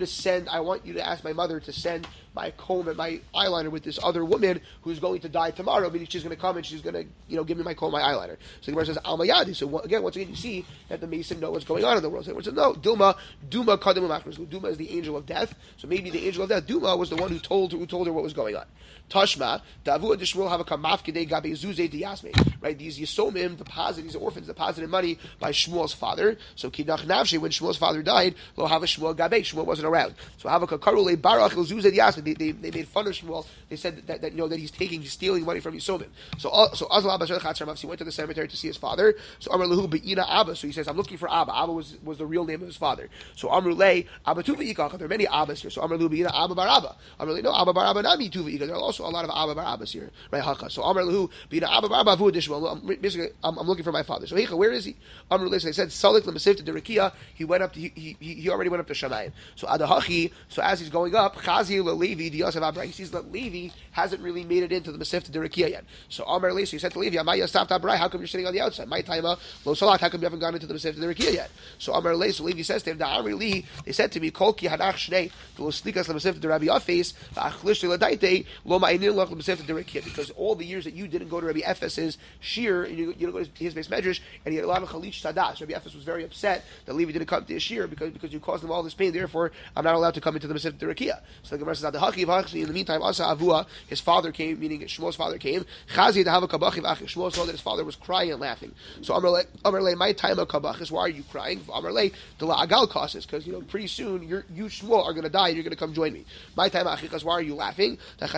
to ask my mother to send my comb and my eyeliner with this other woman who's going to die tomorrow, meaning she's going to come and she's going to, give me my comb, my eyeliner. So the Gemara says, Al Mayadi. So once again, you see that the Mason know what's going on in the world. So the Gemara says, no, Duma Kadam Machmas. Duma is the angel of death. So maybe the angel of death, Duma, was the one who told her what was going on. Tashma, Davu Adishmuel have a kamafkide gabe zuze diyasme. Right, these Yisomim deposited, these orphans deposited money by Shmuel's father. So Kidach Navshi, when Shmuel's father died, lo have a Shmuel gabe. Shmuel wasn't around. So Havaka Karule Barach zuze diyasme. They made fun of Shmuel. They said that he's stealing money from Yisomim. So Azal Abba Chatzar, he went to the cemetery to see his father. So Amar Lahu Be'ina Abba. So he says, I'm looking for Abba. Abba was the real name of his father. So Amar Lei Abba Tuva Ikach. There are many Abbas here. So Amar Lahu Be'ina Abba Bar Abba. Amar Lei no Abba Bar Abba Nami Tuva Ikach. There are also a lot of Abba Bar Abbas here. Right, Haka. So Amar Lahu Be'ina Abba Bar Abba Vu Dishmal. Basically, I'm looking for my father. So Hecha, where is he? Amar Lei. So they said Salik Lemasif to Derikia. He went up to he already went up to Shamayim. So Adahachi. So as he's going up, Chazi LeLevi Diyasav Abra. He sees that Levi hasn't really made it into the Masif to Derikia yet. So Amar Lei. So he said to Levi, Amaya Staft Abra. How come you're sitting on the outside? My time Lo Salat. How come you haven't gone into the Masif to Derikia yet? So Amar Lei. So Levi says to him, Da'amri Li. They said to me, Kolki Hadach Shnei. Lo Slikas Lemasif to Rabbi Yafes. Va'achlish Ledaite. Lo Ma'inin Lach Lemasif to Derikia. Because all the years that you didn't go to Rabbi Ephes' shir, and you didn't go to his base medrash, and he had a lot of chalich sadas. Rabbi Ephes was very upset that Levi didn't come to his shir because you caused him all this pain. Therefore, I'm not allowed to come into the Masif Derikia. So the Gemara says, in the meantime, Asa Avua, his father came, meaning Shmuel's father came. Chazi Dahava Kabach Shmuel saw that his father was crying and laughing. So Amarle, my time of Kabach, why are you crying? Amarle, the La'agal causes, because pretty soon you Shmuel are going to die and you're going to come join me. My time Achikas, why are you laughing?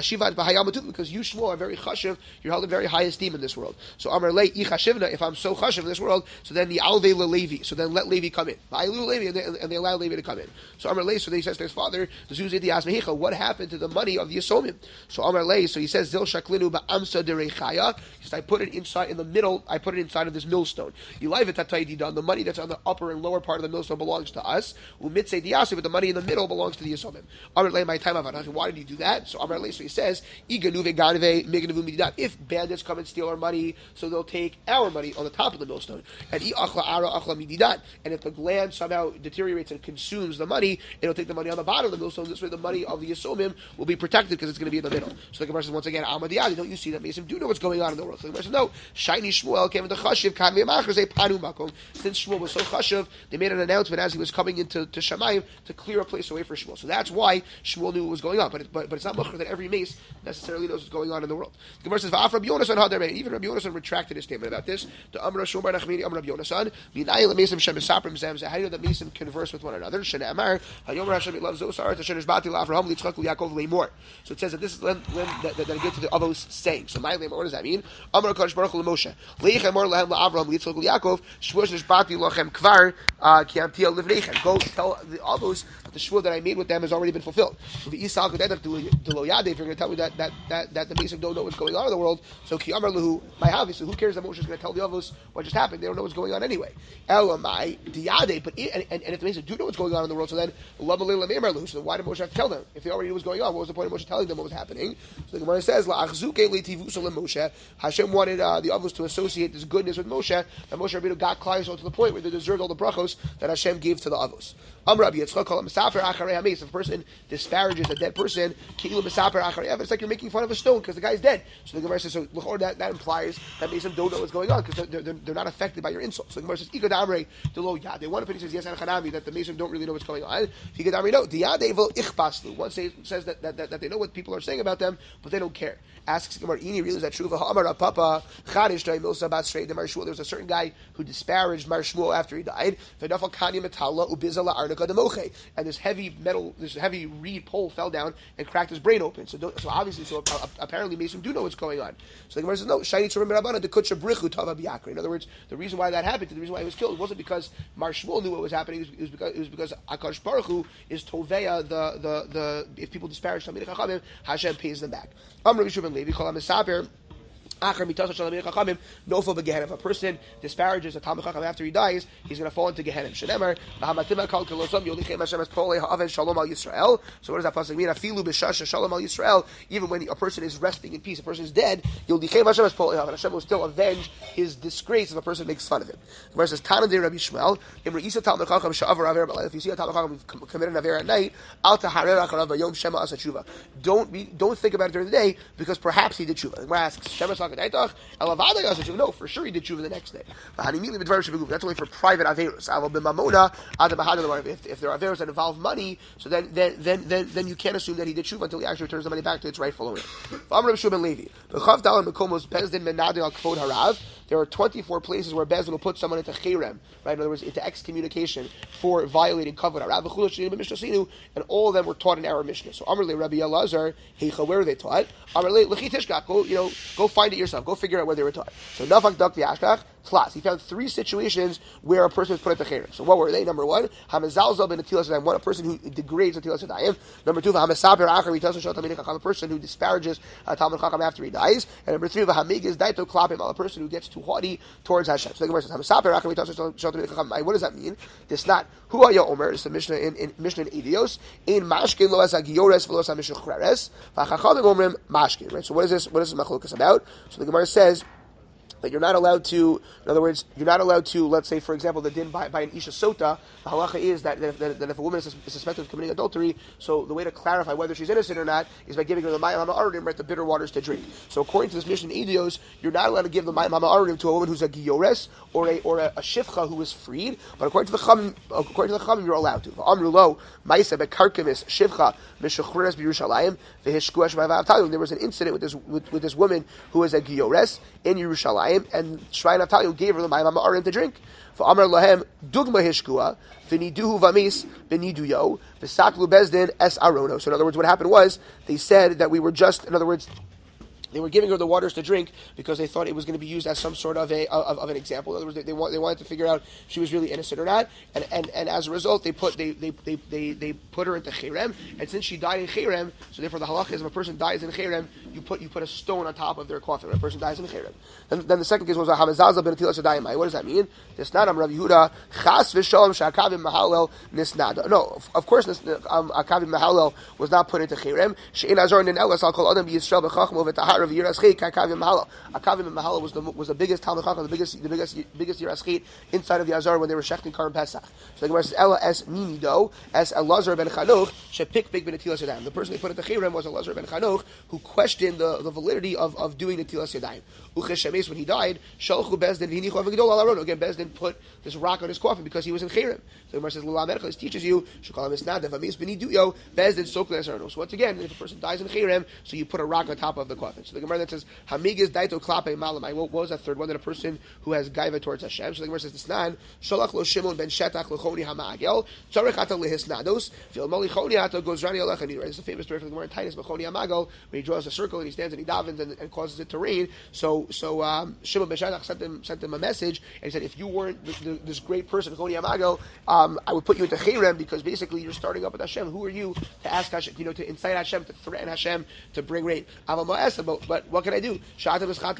Because you Shmuel are very chashiv, you're held in very high esteem in this world. So Amarle, if I'm so chashiv in this world, so then the Alve Levi, so then let Levi come in. And they allow Levi to come in. So Amarle, so he says to his father, what happened to the money of the Yisomim? So Amarle, so he says, Zil Shaklinu Ba'amsa Derechaya. He says, I put it inside in the middle, I put it inside of this millstone. The money that's on the upper and lower part of the millstone belongs to us. Umitse Diasi, but the money in the middle belongs to the Yisomim. Amarle, my time of why did you do that? So Amarle, so he says, if bandits come and steal our money, so they'll take our money on the top of the millstone. And if the gland somehow deteriorates and consumes the money, it'll take the money on the bottom of the millstone. This way the money of the Yisomim will be protected because it's going to be in the middle. So the Gemara says once again, Amadiyadi, don't you see that Mason do know what's going on in the world? So the Gemara says, no, Shiny Shmuel came into Chashiv, Panu Makom. Since Shmuel was so Chashiv, they made an announcement as he was coming into Shamayim to clear a place away for Shmuel. So that's why Shmuel knew what was going on. But it's not much that every mace necessarily knows what's going on in the world. The Gemara says, Va'af Rabbi Yonasan Hadarmei. Even Rabbi Yonasan retracted his statement about this. To Amra Shomar Nachmini Amra Rabbi Yonasan. Minayil Mason Shem Esaprim Zemzeh. How do you know that Mason converse with one another? Shana Amar Hayomer Hashem loves Zosar Tashen Bati Avraham Litzchak Yaakov Leimor. So it says that this is when that I get to the Avos saying. So my Leimor, what does that mean? Amar Kadosh Baruch Hu Moshe Leichem Mor Lahem LaAvraham Litzchak Yaakov Shvush Bati Lochem Kvar Ki Amtia Livneichem. Go tell the Avos that the shvur that I made with them has already been fulfilled. So the Isal could end up to Loyade if you're going to tell me that the Mason don't know what's going on in the world. So Ki Amar Lahu my Havi. So who cares that Moshe is going to tell the Avos what just happened? They don't know what's going on anyway. Elamai Diade. But if the Mason do know what's going on in the world, so then so why did Moshe have to tell them? If they already knew what was going on, what was the point of Moshe telling them what was happening? So the Gemara says, Moshe, Hashem wanted the Avos to associate this goodness with Moshe, that Moshe Rabbeinu got Klal Yisrael to the point where they deserved all the brachos that Hashem gave to the Avos. If a person disparages a dead person, it's like you're making fun of a stone because the guy's dead. So the Gemara says, so that implies that Mason don't know what's going on because they're not affected by your insult. So the Gemara says, Ikad Amrei, the lo yad. One opinion says, yes, and Hanami, that the Mason don't really know what's going on. Ikad Amrei, no, the yad evil ichpaslu. One says that they know what people are saying about them, but they don't care. Asks Gemara, Ini, really is that true? Ha'amar Papa, Chadish Day Milsa Basrei, the Mar Shmuel. There was a certain guy who disparaged Mar Shmuel after he died. V'nafal Kani Metalla Ubizala Arnika Demoche. And this heavy reed pole fell down and cracked his brain open. So apparently Mason do know what's going on. So the Gemara says, no, Shani Tzurim Rabbanah de Kutcha Brichu Tava Biakri. In other words, the reason why that happened, the reason why he was killed, wasn't because Mar Shmuel knew what was happening. It was because Akash Baruch Hu is Toveya, the if people disparage Talmidei Chachamim, Hashem pays them back. Amr Yishuv Levi, Kol HaMesaper, if a person disparages a Talmid Chacham after he dies, he's going to fall into Gehenna. So what does that pasuk mean? Even when a person is resting in peace, a person is dead, Hashem will still avenge his disgrace if a person makes fun of him. The verse says, if you see a Talmid Chacham committed an aver at night, don't think about it during the day, because perhaps he did tshuva. The Gemara asks, no, for sure he did tshuva the next day. That's only for private averus. If there are averus that involve money, so then you can't assume that he did tshuva until he actually returns the money back to its rightful owner. There are 24 places where Bezdin will put someone into cherem, right? In other words, into excommunication for violating kavod harav. And all of them were taught in our Mishnah. So Amrle Rabbi Elazar, where are they taught? Amrle Lechitishkach, go find it yourself. Go figure out where they were taught. So Nafak Dak V'Ashkach, Tlas. He found 3 situations where a person was put into cherem. So what were they? Number 1, Hamazalzal ben Atilas Yadayim, a person who degrades Atilas Yadayim. Number 2, Hamasaber Achar V'Tasha Shal Talmidei Chacham, a person who disparages Talmid Chacham after he dies. And number 3, V'Hamigiz Daito Klapim, a person who gets too haughty towards Hashem. So the Gemara says, Hamasaber Achar V'Tasha Shal Talmidei Chacham. What does that mean? This not Hu Haya Omer. It's the Mishnah in Idios. In Mashkin Lo As Agiyores V'Lo As Hamishachreres V'Chachamim Omrim Mashkin. Right. So what is this machlokas about? So the Gemara says that you're not allowed to, in other words, you're not allowed to, let's say, for example, the din by an Isha Sota, the halacha is that if a woman is suspected of committing adultery, so the way to clarify whether she's innocent or not is by giving her the Mayim HaMa'arim, right, the bitter waters to drink. So according to this mission in Idios, you're not allowed to give the Mayim HaMa'arim to a woman who's a Giyores, or a Shifcha who is freed, but according to the Chachamim, you're allowed to. Amru lo, Ma'isa bekarkemis Shifcha, Meshachreres b'Yerushalayim, v'hishkuash v'avavtalim. There was an incident with this woman who is a Giyores in Yerushalayim, and Shrai Naftalim gave her the Mayim HaMa'arim to drink. For Amar Lahem Dugma Hishkua V'niduhu Vamis V'niduyo V'saklu Bezdin Es Arono. So in other words, what happened was they said that we were just, in other words, they were giving her the waters to drink because they thought it was going to be used as some sort of an example. In other words, they wanted to figure out if she was really innocent or not, and as a result, they put her into cherem, and since she died in cherem, so therefore the halach is if a person dies in cherem, you put a stone on top of their coffin when a person dies in cherem. Then the second case was Hamazazah ben Atilas Yadayim. What does that mean? This not Rav Yehuda Chas v'Shalom she'akavim mahalel nisnada. No, of course, akavim mahalel was not put into cherem. She'in azor nin elas al kol adam b'Yisrael b'chachmo v'tahar. Akavim Mahala was the biggest Talmid Chacham, the biggest Yiraschit inside of the Azar when they were shechting Karm Pesach. So the Gemara says, Ela es Nimido, es Elazar ben Chanuch, shepik big ben Atilas Yadayim. The person they put at the Cherem was Elazar ben Chanuch, who questioned the validity of doing the Atilas Yadayim. Uchesh when he died, Shalchu Bezdin v'hinichu avigdol al aron. Again, Bezdin put this rock on his coffin because he was in Cherem. So the Gemara says, Lula Merchel teaches you, Shukal Misnadav Amis b'niduyo, Bezdin sokle es aron. So once again, if a person dies in Cherem, so you put a rock on top of the coffin. So the Gemara that says Hamigas Daito Klape Malamai. What was that third one? That a person who has gaiva towards Hashem. So the Gemara says Tisnan Shalach Lo Shimon Ben Shetach Lechoni Hamagel Tzarech Ata Lehisnados Vil Mali Choni Ata Gozrani Alechani. It's a famous story from the Gemara in Titus Bechoni Hamagel when he draws a circle and he stands and he davens and causes it to rain. So Shimon Ben Shetach sent him a message and he said, if you weren't this great person Choni Hamagel, I would put you into Cherem because basically you're starting up with Hashem. Who are you to ask Hashem, to incite Hashem, to threaten Hashem to bring rain? But what can I do? Right,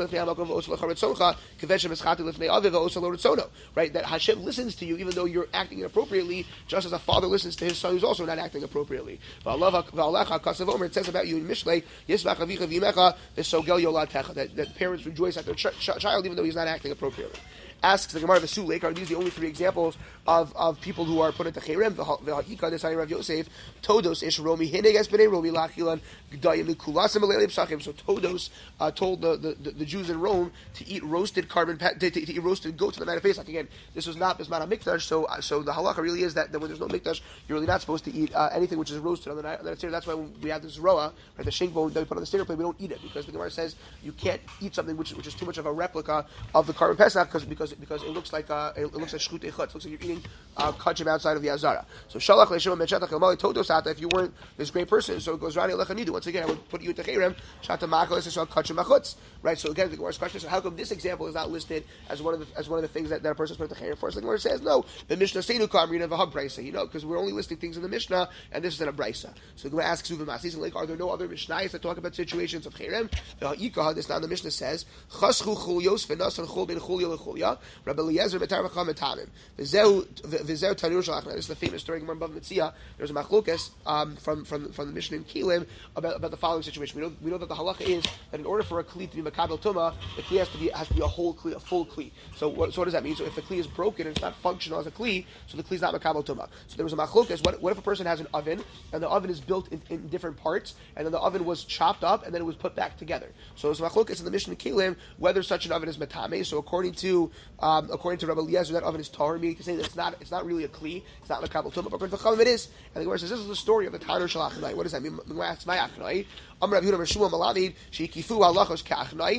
that Hashem listens to you even though you're acting inappropriately, just as a father listens to his son who's also not acting appropriately. It says about you in Mishlei, that parents rejoice at their child even though he's not acting appropriately. Asks the Gemara, the Sulek, are these the only three examples of people who are put into Cherem? V'ha'ika, this Rav Yosef, Todos ish romi hineges b'nei romi lachilan g'dayim mikulasim alei psachim. So Todos told the Jews in Rome to eat roasted to eat roasted goats on the night of Pesach. Again, this was not Bisman HaMikdash, so the halacha really is that when there's no Mikdash, you're really not supposed to eat anything which is roasted on the night of the Seder. That's why when we have this roa, right, the shin bone that we put on the Seder plate, we don't eat it, because the Gemara says you can't eat something which is too much of a replica of the Karban Pesach, because it looks like shchutei chutz. It looks like you're eating kachim outside of the Azara. So shalach leishim menchetach elmali todos ata. If you weren't this great person, so it goes rani lechanidu. Once again, I would put you into cherem shata makalis shal kachim machutz. Right. So again, the Gemara's question is, so how come this example is not listed as one of the things that a person is put into cherem for? So the Gemara says no. The Mishnah seinu kamrina v'hag brisa. Because we're only listing things in the Mishnah, and this is in a brisa. So the Gemara asks Uva Masis, like, are there no other Mishnayos that talk about situations of cherem? This now the Mishnah says chaschu chulios v'nasan chul ben chulya lechulya. Rabbi Eliezer betar v'cham etamim. V'zeu tanur shalachna. This is the famous story of Gemara Bava Metzia. There's a machlokas from the Mishnah in Kilim about the following situation. We know that the halacha is that in order for a kli to be makabel tuma, the kli has to be a whole kli, a full kli. So what does that mean? So if the kli is broken and it's not functional as a kli, so the kli is not makabel tuma. So there was a machlokas. What if a person has an oven and the oven is built in different parts, and then the oven was chopped up and then it was put back together? So it's machlokas in the Mishnah in Kilim whether such an oven is matame. So according to Rabbi Eliezer, that oven is tahor, meaning to say that it's not really a kli, it's not makabel tuma. But according to Chachamim, it is. And the Gemara says this is the story of the Tanur Shel Achnai. What does that mean? That's my Achnai. Amar Rav Yehuda Shmuel Malamid shekifu halachos ka'achnai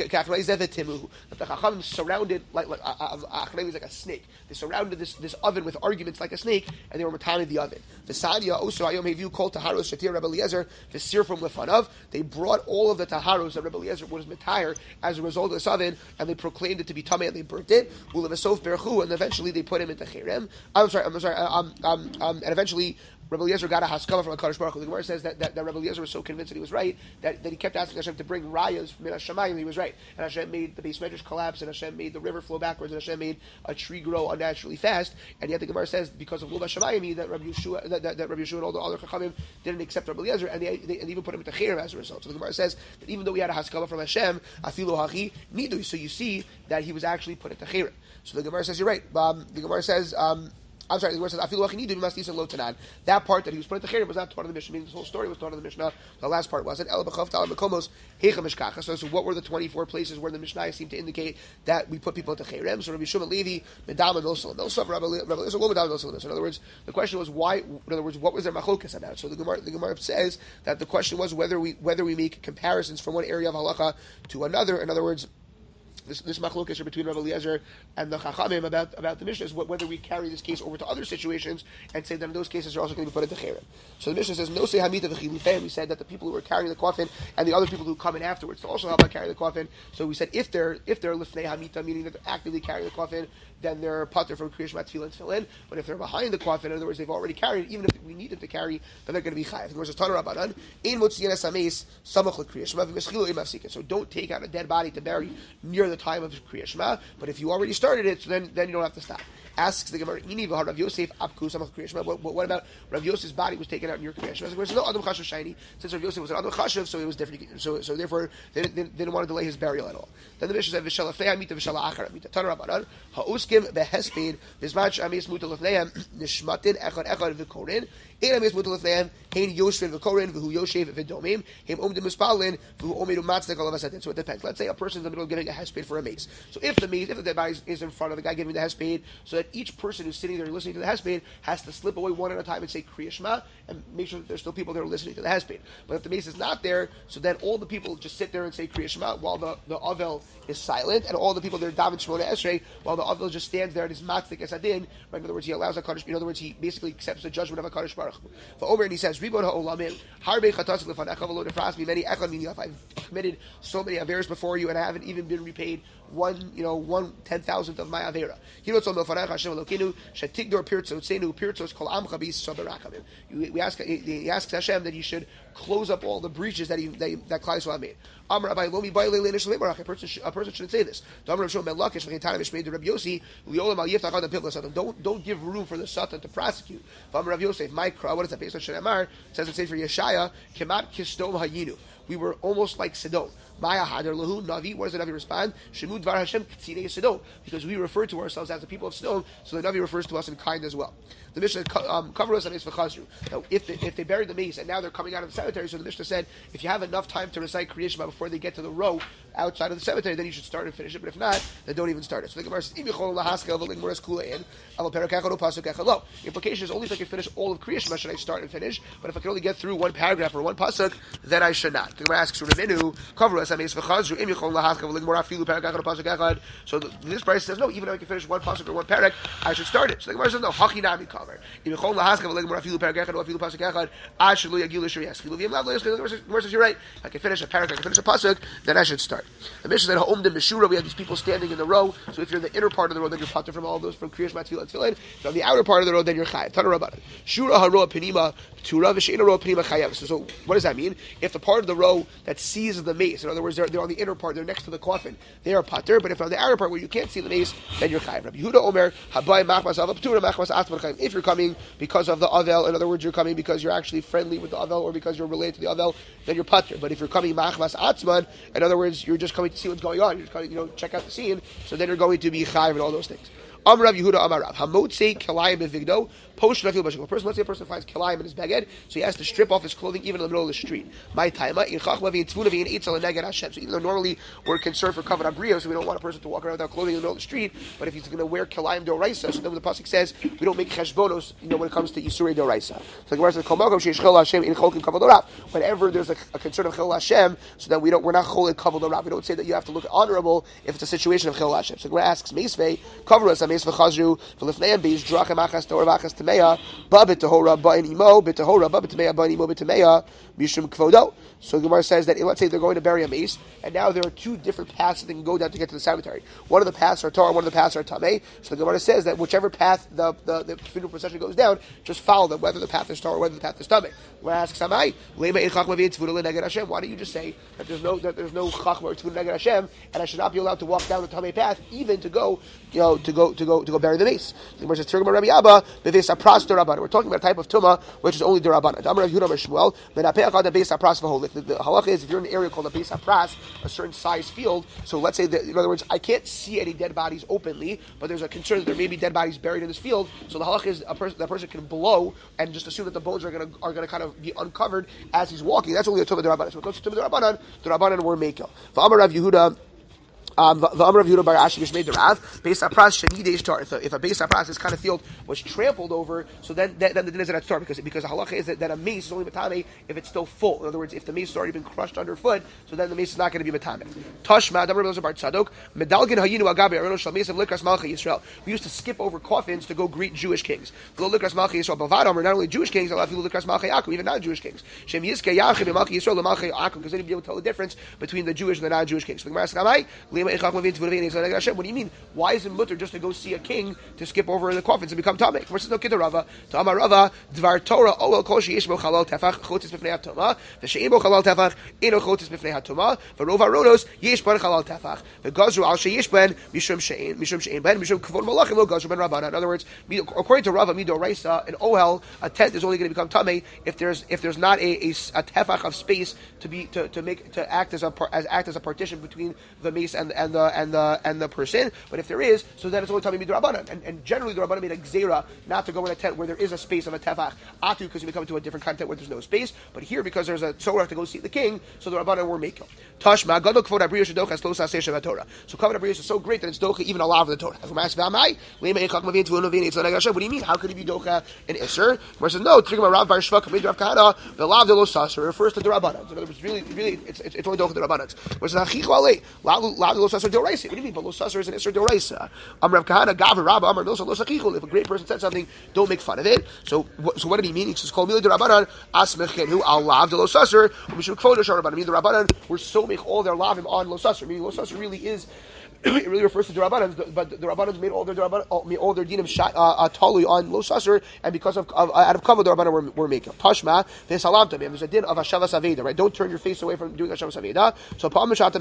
zevetimu. That the Chachamim surrounded like Achnai was like a snake. They surrounded this oven with arguments like a snake, and they were matami the oven. The Sadia also ayom heviu kol taharos shatir Rabbi Eliezer v'sir from lefanav. They brought all of the taharos that Rabbi Eliezer was matayir as a result of this oven, and they proclaimed it to be tamei, and they burnt it. Ulevasof berchu, and eventually they put him into cherem. And eventually Rabbi Eliezer got a haskama from HaKadosh Baruch Hu. The Gemara says that Rabbi Eliezer was so convinced that he was right that he kept asking Hashem to bring rayas from Hashemayim, and he was right. And Hashem made the base medrash collapse, and Hashem made the river flow backwards, and Hashem made a tree grow unnaturally fast. And yet the Gemara says because of Lul Hashemayim that Rabbi Yeshua and all the other Chachamim didn't accept Rabbi Eliezer, and they even put him into cherem as a result. So the Gemara says that even though he had a haskama from Hashem, afilu hachi nidu. So you see that he was actually put into cherem. So the Gemara says you're right. The Gemara says. I'm sorry, the word says, that part that he was put into cherem was not taught in the Mishnah, meaning this whole story was taught in the Mishnah. The last part wasn't. So what were the 24 places where the Mishnah seemed to indicate that we put people into cherem? So Rabbi Shimon Levi, Medama Nosal, in other words, the question was why, in other words, what was their machlokas about? So the Gemara says that the question was whether we make comparisons from one area of halacha to another. In other words, this machlokas between Rabbi Eliezer and the Chachamim about the Mishnah is whether we carry this case over to other situations and say that in those cases are also going to be put into cherem. So the Mishnah says no say hamita v'chilufei. We said that the people who are carrying the coffin and the other people who come in afterwards to also help out carry the coffin. So we said if they're lifnei hamita, meaning that they're actively carrying the coffin, then they're pater from Kriyash Matfil and Tefillin. But if they're behind the coffin, in other words, they've already carried it, even if we need them to carry, then they're going to be chayav. The Gemara says Tana Rabbanan ein motziyin es hameis samach leKriyash Shema v'mischilu im mafsikin. So don't take out a dead body to bury near the time of Kriyash Shema. But if you already started it, so then you don't have to stop. Asks the Gemara, Ini v'har Rav Yosef apku samach Kriyash Shema. What about Rav Yosef's body was taken out near Kriyash Shema? The Gemara says no, Adam Chashav shiny. Since Rav Yosef was an Adam Chashav, so it was different. So therefore they didn't want to delay his burial at all. Then the Mishnah said v'shalafei hamita v'shala achar hamita. Tana Rabbanan ha'uskim behespin v'zmach amis mutal lefneim nishmatin echad v'korin. Ein amis mutal lefneim hein yoshvin v'korin v'hu yoshev v'domim hem omdim mispalin v'hu omedu matznek alavasatin. So it depends. Let's say a person's in the middle of giving a hesped for a mace. So if the dead body is in front of the guy giving the hesped, so that each person who's sitting there listening to the hesped has to slip away one at a time and say Kriya Shema and make sure that there's still people that are listening to the hesped. But if the mace is not there, so then all the people just sit there and say Kriya Shema while the avel is silent, and all the people there daven Shemona Esrei while the avel just stands there and is matzdik esadin. Right? In other words, he allows HaKadosh. In other words, he basically accepts the judgment of HaKadosh Baruch Hu. For Omer, and he says, Ribon ha'olamim harbe chatas lefanecha v'lo nefras mimeni echad min yaf. I've committed so many averas before you, and I haven't even been repaid 1/10,000th of my avera. He asked Hashem that he should close up all the breaches that Klal Yisrael made. Amar Rabbi Lomi Baile Leinish Lemarach. A person shouldn't say this. Don't give room for the Satan to prosecute. Amar Rav Yosef, Ma'ikra. What is that based on Shemar? It says in Sefer Yeshaya, Kemat Kistom Hayinu. We were almost like Sodom. Maya Hadar Lahu Navi. What does the Navi respond? Shemu Dvar Hashem K'tzidei Sodom. Because we refer to ourselves as the people of Sodom, so the Navi refers to us in kind as well. The Mishnah cover us on Mace V'Chazru. Now, if they buried the mace and now they're coming out of the cemetery, so the Mishnah said, if you have enough time to recite Kriya Shema before they get to the row outside of the cemetery, then you should start and finish it. But if not, then don't even start it. So the Gemara says, implication is only if I can finish all of Kriya Shema should I start and finish. But if I can only get through one paragraph or one pasuk, then I should not. The Gemara asks, cover us on Mace V'Chazru. So this price says, no, even if I can finish one pasuk or one parak, I should start it. So the Gemara says, no, Hachinami cover. You're right. I can finish a paragraph, I can finish a pasuk, then I should start. The Mishnah said, Ha'omdim Meshura, we have these people standing in the row. So if you're in the inner part of the road, then you're patur from all of those, from Kriya Shema, Tefillah, and Tefillin. If you're on the outer part of the road, then you're chayav. Tana Rabbanan. Shura haroa penima, tura v'sheina roa penima chayav. So what does that mean? If the part of the row that sees the mace, in other words, they're on the inner part, they're next to the coffin, they are patur. But if on the outer part where you can't see the mace, then you're chayav. Rabbi Yehuda Omer, Habai machmas ava ptura machmas atman chayav. If you're coming because of the avel, in other words, you're coming because you're actually friendly with the avel or because you're related to the avel, then you're patur. But if you're coming machmas atzman, in other words, you're just coming to see what's going on, you're just coming, check out the scene, so then you're going to be chayiv and all those things. Amar Rav Yehuda Amar Rav Hamotze Kilayim Bevigdo Posh Rafil Bashik. Let's say a person finds Kilayim in his beged, so he has to strip off his clothing even in the middle of the street. My time in Chachma V'Yitzvuna V'Yinetzel Neged Hashem. So even though normally we're concerned for Kavod Abriya, so we don't want a person to walk around without clothing in the middle of the street, but if he's going to wear Kilayim Doraisa, so then when the pasuk says we don't make cheshbonos, when it comes to Yisurei Doraisa. So the Gemara says Kol Makom Sheish Chol Hashem in Cholkin Kavod Orav. Whenever there's a concern of Chol Hashem, so then we're not Chol Kavod Orav. We don't say that you have to look honorable if it's a situation of Chol Hashem. So the Gemara asks Meisvei, cover us on Meisvei Chazru. V'lifneim beis drachem achas tahor v'achas tameya ba b'tahora ba in imo b'tahora ba b'tameya ba in imo b'tameya mishum kvodo. So the Gemara says that let's say they're going to bury a mace, and now there are two different paths that they can go down to get to the cemetery. One of the paths are Torah, one of the paths are Tameh. So the Gemara says that whichever path the funeral procession goes down, just follow them, whether the path is Torah or whether the path is Tameh. Gemara asks Samai, why don't you just say that there's no chachma or tzvuna neged Hashem, and I should not be allowed to walk down the Tameh path even to go bury the mace. The Gemara says Tirgum Rabbi Abba beveis apras d'Rabbanan. We're talking about a type of tuma which is only d'Rabbanan. Amar Rav Yehuda Amar Shmuel menapeh echad beis apras v'holik. The halacha is if you're in an area called a beis apras, a certain size field. So let's say that, in other words, I can't see any dead bodies openly, but there's a concern that there may be dead bodies buried in this field. So the halacha is that person can blow and just assume that the bones are going to kind of be uncovered as he's walking. That's only a tuma d'Rabbanan. So when it comes to tuma d'Rabbanan were mekel. V'amar Rav Yehuda. If a beis apras, this kind of field was trampled over, so then the din is that it's tar because the halacha is that a mace is only matame if it's still full. In other words, if the mace has already been crushed underfoot, so then the mace is not going to be matame. Tashma Damar Bar Tzadok Medalgin Hayinu Agabe Arono Shal Mace of Likras Malchei Yisrael. We used to skip over coffins to go greet Jewish kings. Lo Likras Malchei Yisrael Bavadam are not only Jewish kings, Allah Filu Likras Malchei Yaakov, even non-Jewish kings. Shem Yizke Yachim Malchei Yisrael Malchei Yaakov, because then you'd be able to tell the difference between the Jewish and the non-Jewish kings. So what do you mean? Why is it mutter just to go see a king to skip over the coffins and become tamei? Versus no kidda Rava. Ta'amar Rava dvar Torah oel kol sheyesh bo chalal tefach chotis b'fnei hatoma v'she'im bo chalal tefach eno chotis b'fnei hatoma v'rov haronos yesh ben chalal tefach v'gazru al sheyesh ben mishum she'en ben mishum kavod malachim lo gazru ben Rabbanan. In other words, according to Rava midoraisa, an ohel, a tent is only going to become tamei if there's not a tefach of space to act as a partition between the mace and the person. But if there is, so then it's only tamei midrabanan. And generally the Rabbanan made a gzeira not to go in a tent where there is a space of a tefach atu, because you become into a different kind of tent where there's no space. But here, because there's a tzorach to go see the king, so the Rabbanan were mekel. Tashma gadol kvod abriya shedocha as close as seishav Torah. So kvod abriya is so great that it's docha even alav the Torah. What do you mean? How could he be docha in Isser? Where says no. Trigma Rav Bar Shvak Rav Kahana the lav de lo sasser refers to the Rabbanan. In other words, really, it's only docha the Rabbanan. Where says achichu alei lav de lo sasser doraisa. What do you mean? But lo sasser is an Isser doraisa. Rav Kahana Gav Rabba Amar no lo sachichu. If a great person said something, don't make fun of it. So what did he mean? He says kol mili de Rabbanan asmechenu al lav de lo sasser. Mishum kvodo shar Rabbanan. I mean the Rabbanan were so make all their lavim on lo sasser. Meaning lo sasser really is it really refers to the Rabbanan, but the Rabbanan made all their dinim totally on lo sasser, and because of out of cover the Rabbanan were making Tashma v'salamta. There's a din of Hashavas Aveda, right? Don't turn your face away from doing Hashavas Aveda. So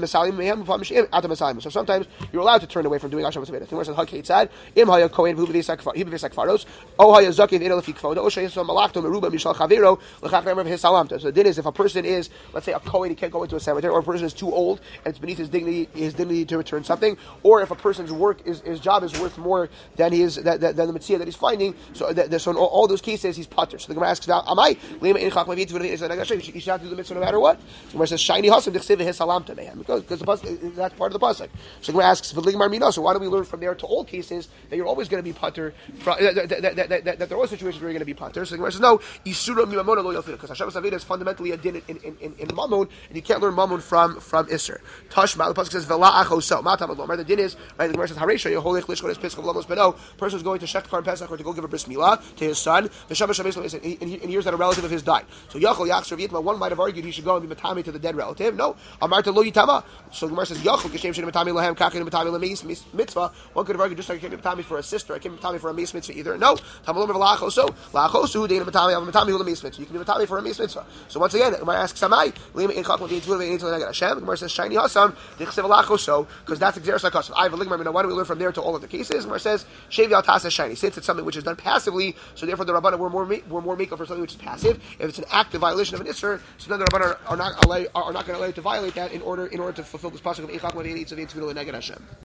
so sometimes you're allowed to turn away from doing Hashavas Aveda. The Gemara says Hakei Tzad Im Haya Kohen Hu B'Veisak Faros O Haya Zakev Eno Lefi Kvoda O Sheyes Malachto Meruba Mishal Chavero L'Chach Ne'emer V'Salamta. So the din is if a person is, let's say, a Kohen, he can't go into a cemetery, or a person is too old and it's beneath his dignity to return something, or if a person's work his job is worth more than the mitzvah that he's finding, so in all those cases he's putter. So the Gemara asks, "Am I? You should have to do the mitzvah no matter what." The Gemara says, "Shiny hasam d'chsev v'hisalamta mehem," because that's part of the pasuk. So the Gemara asks, "V'ligmar mina." So why do we learn from there to all cases that you're always going to be putter? That there are situations where you're going to be putter. So the Gemara says, "No, isura mimamona lo yalfil," because Hashavas Aveda is fundamentally a din in mammon, and you can't learn mammon from Isser. Tashma, the pasuk says, "V'la achoso." The din is, right, the Gemara says, Haresha, Yeholich Lishkon Es Pesach V'Lamos Beno. Person is going to Shechtar and Pesach or to go give a bris milah to his son. And hears that a relative of his died. So Yachol Yachshav Yitma, one might have argued he should go and be matami to the dead relative. No, Amarta Lo Yitama. So the Gemara says, Yachol Kishem Shem Matami Lahem Kachin Matami Lameis Mitzvah. One could have argued just like I can't be matami for a sister, I can't be matami for a meis mitzvah either. No, Tamalom V'Lachoso Lachosu Dein Matami Av Matami Hu Lameis Mitzvah. You can be matami for a meis mitzvah. So once again, the Gemara asks, Samai Lema In Chachma V'Yitzvah V'Yitzvah Hashem. The Gemara says, Shiny Hasam Dichsev Lachoso, because that's Xeris HaKasav. I have a ligmar. Why do we learn from there to all of the cases? Gemara says, Shevi Al Tasa Shiny. Since it's something which is done passively, so therefore the Rabbanan were more makeup for something which is passive. If it's an active violation of an Isser, so then the Rabbanan are not going to allow you to violate that in order to fulfill this pasuk of Eichak Mavei Eitzav Yitzvah Neged Hashem.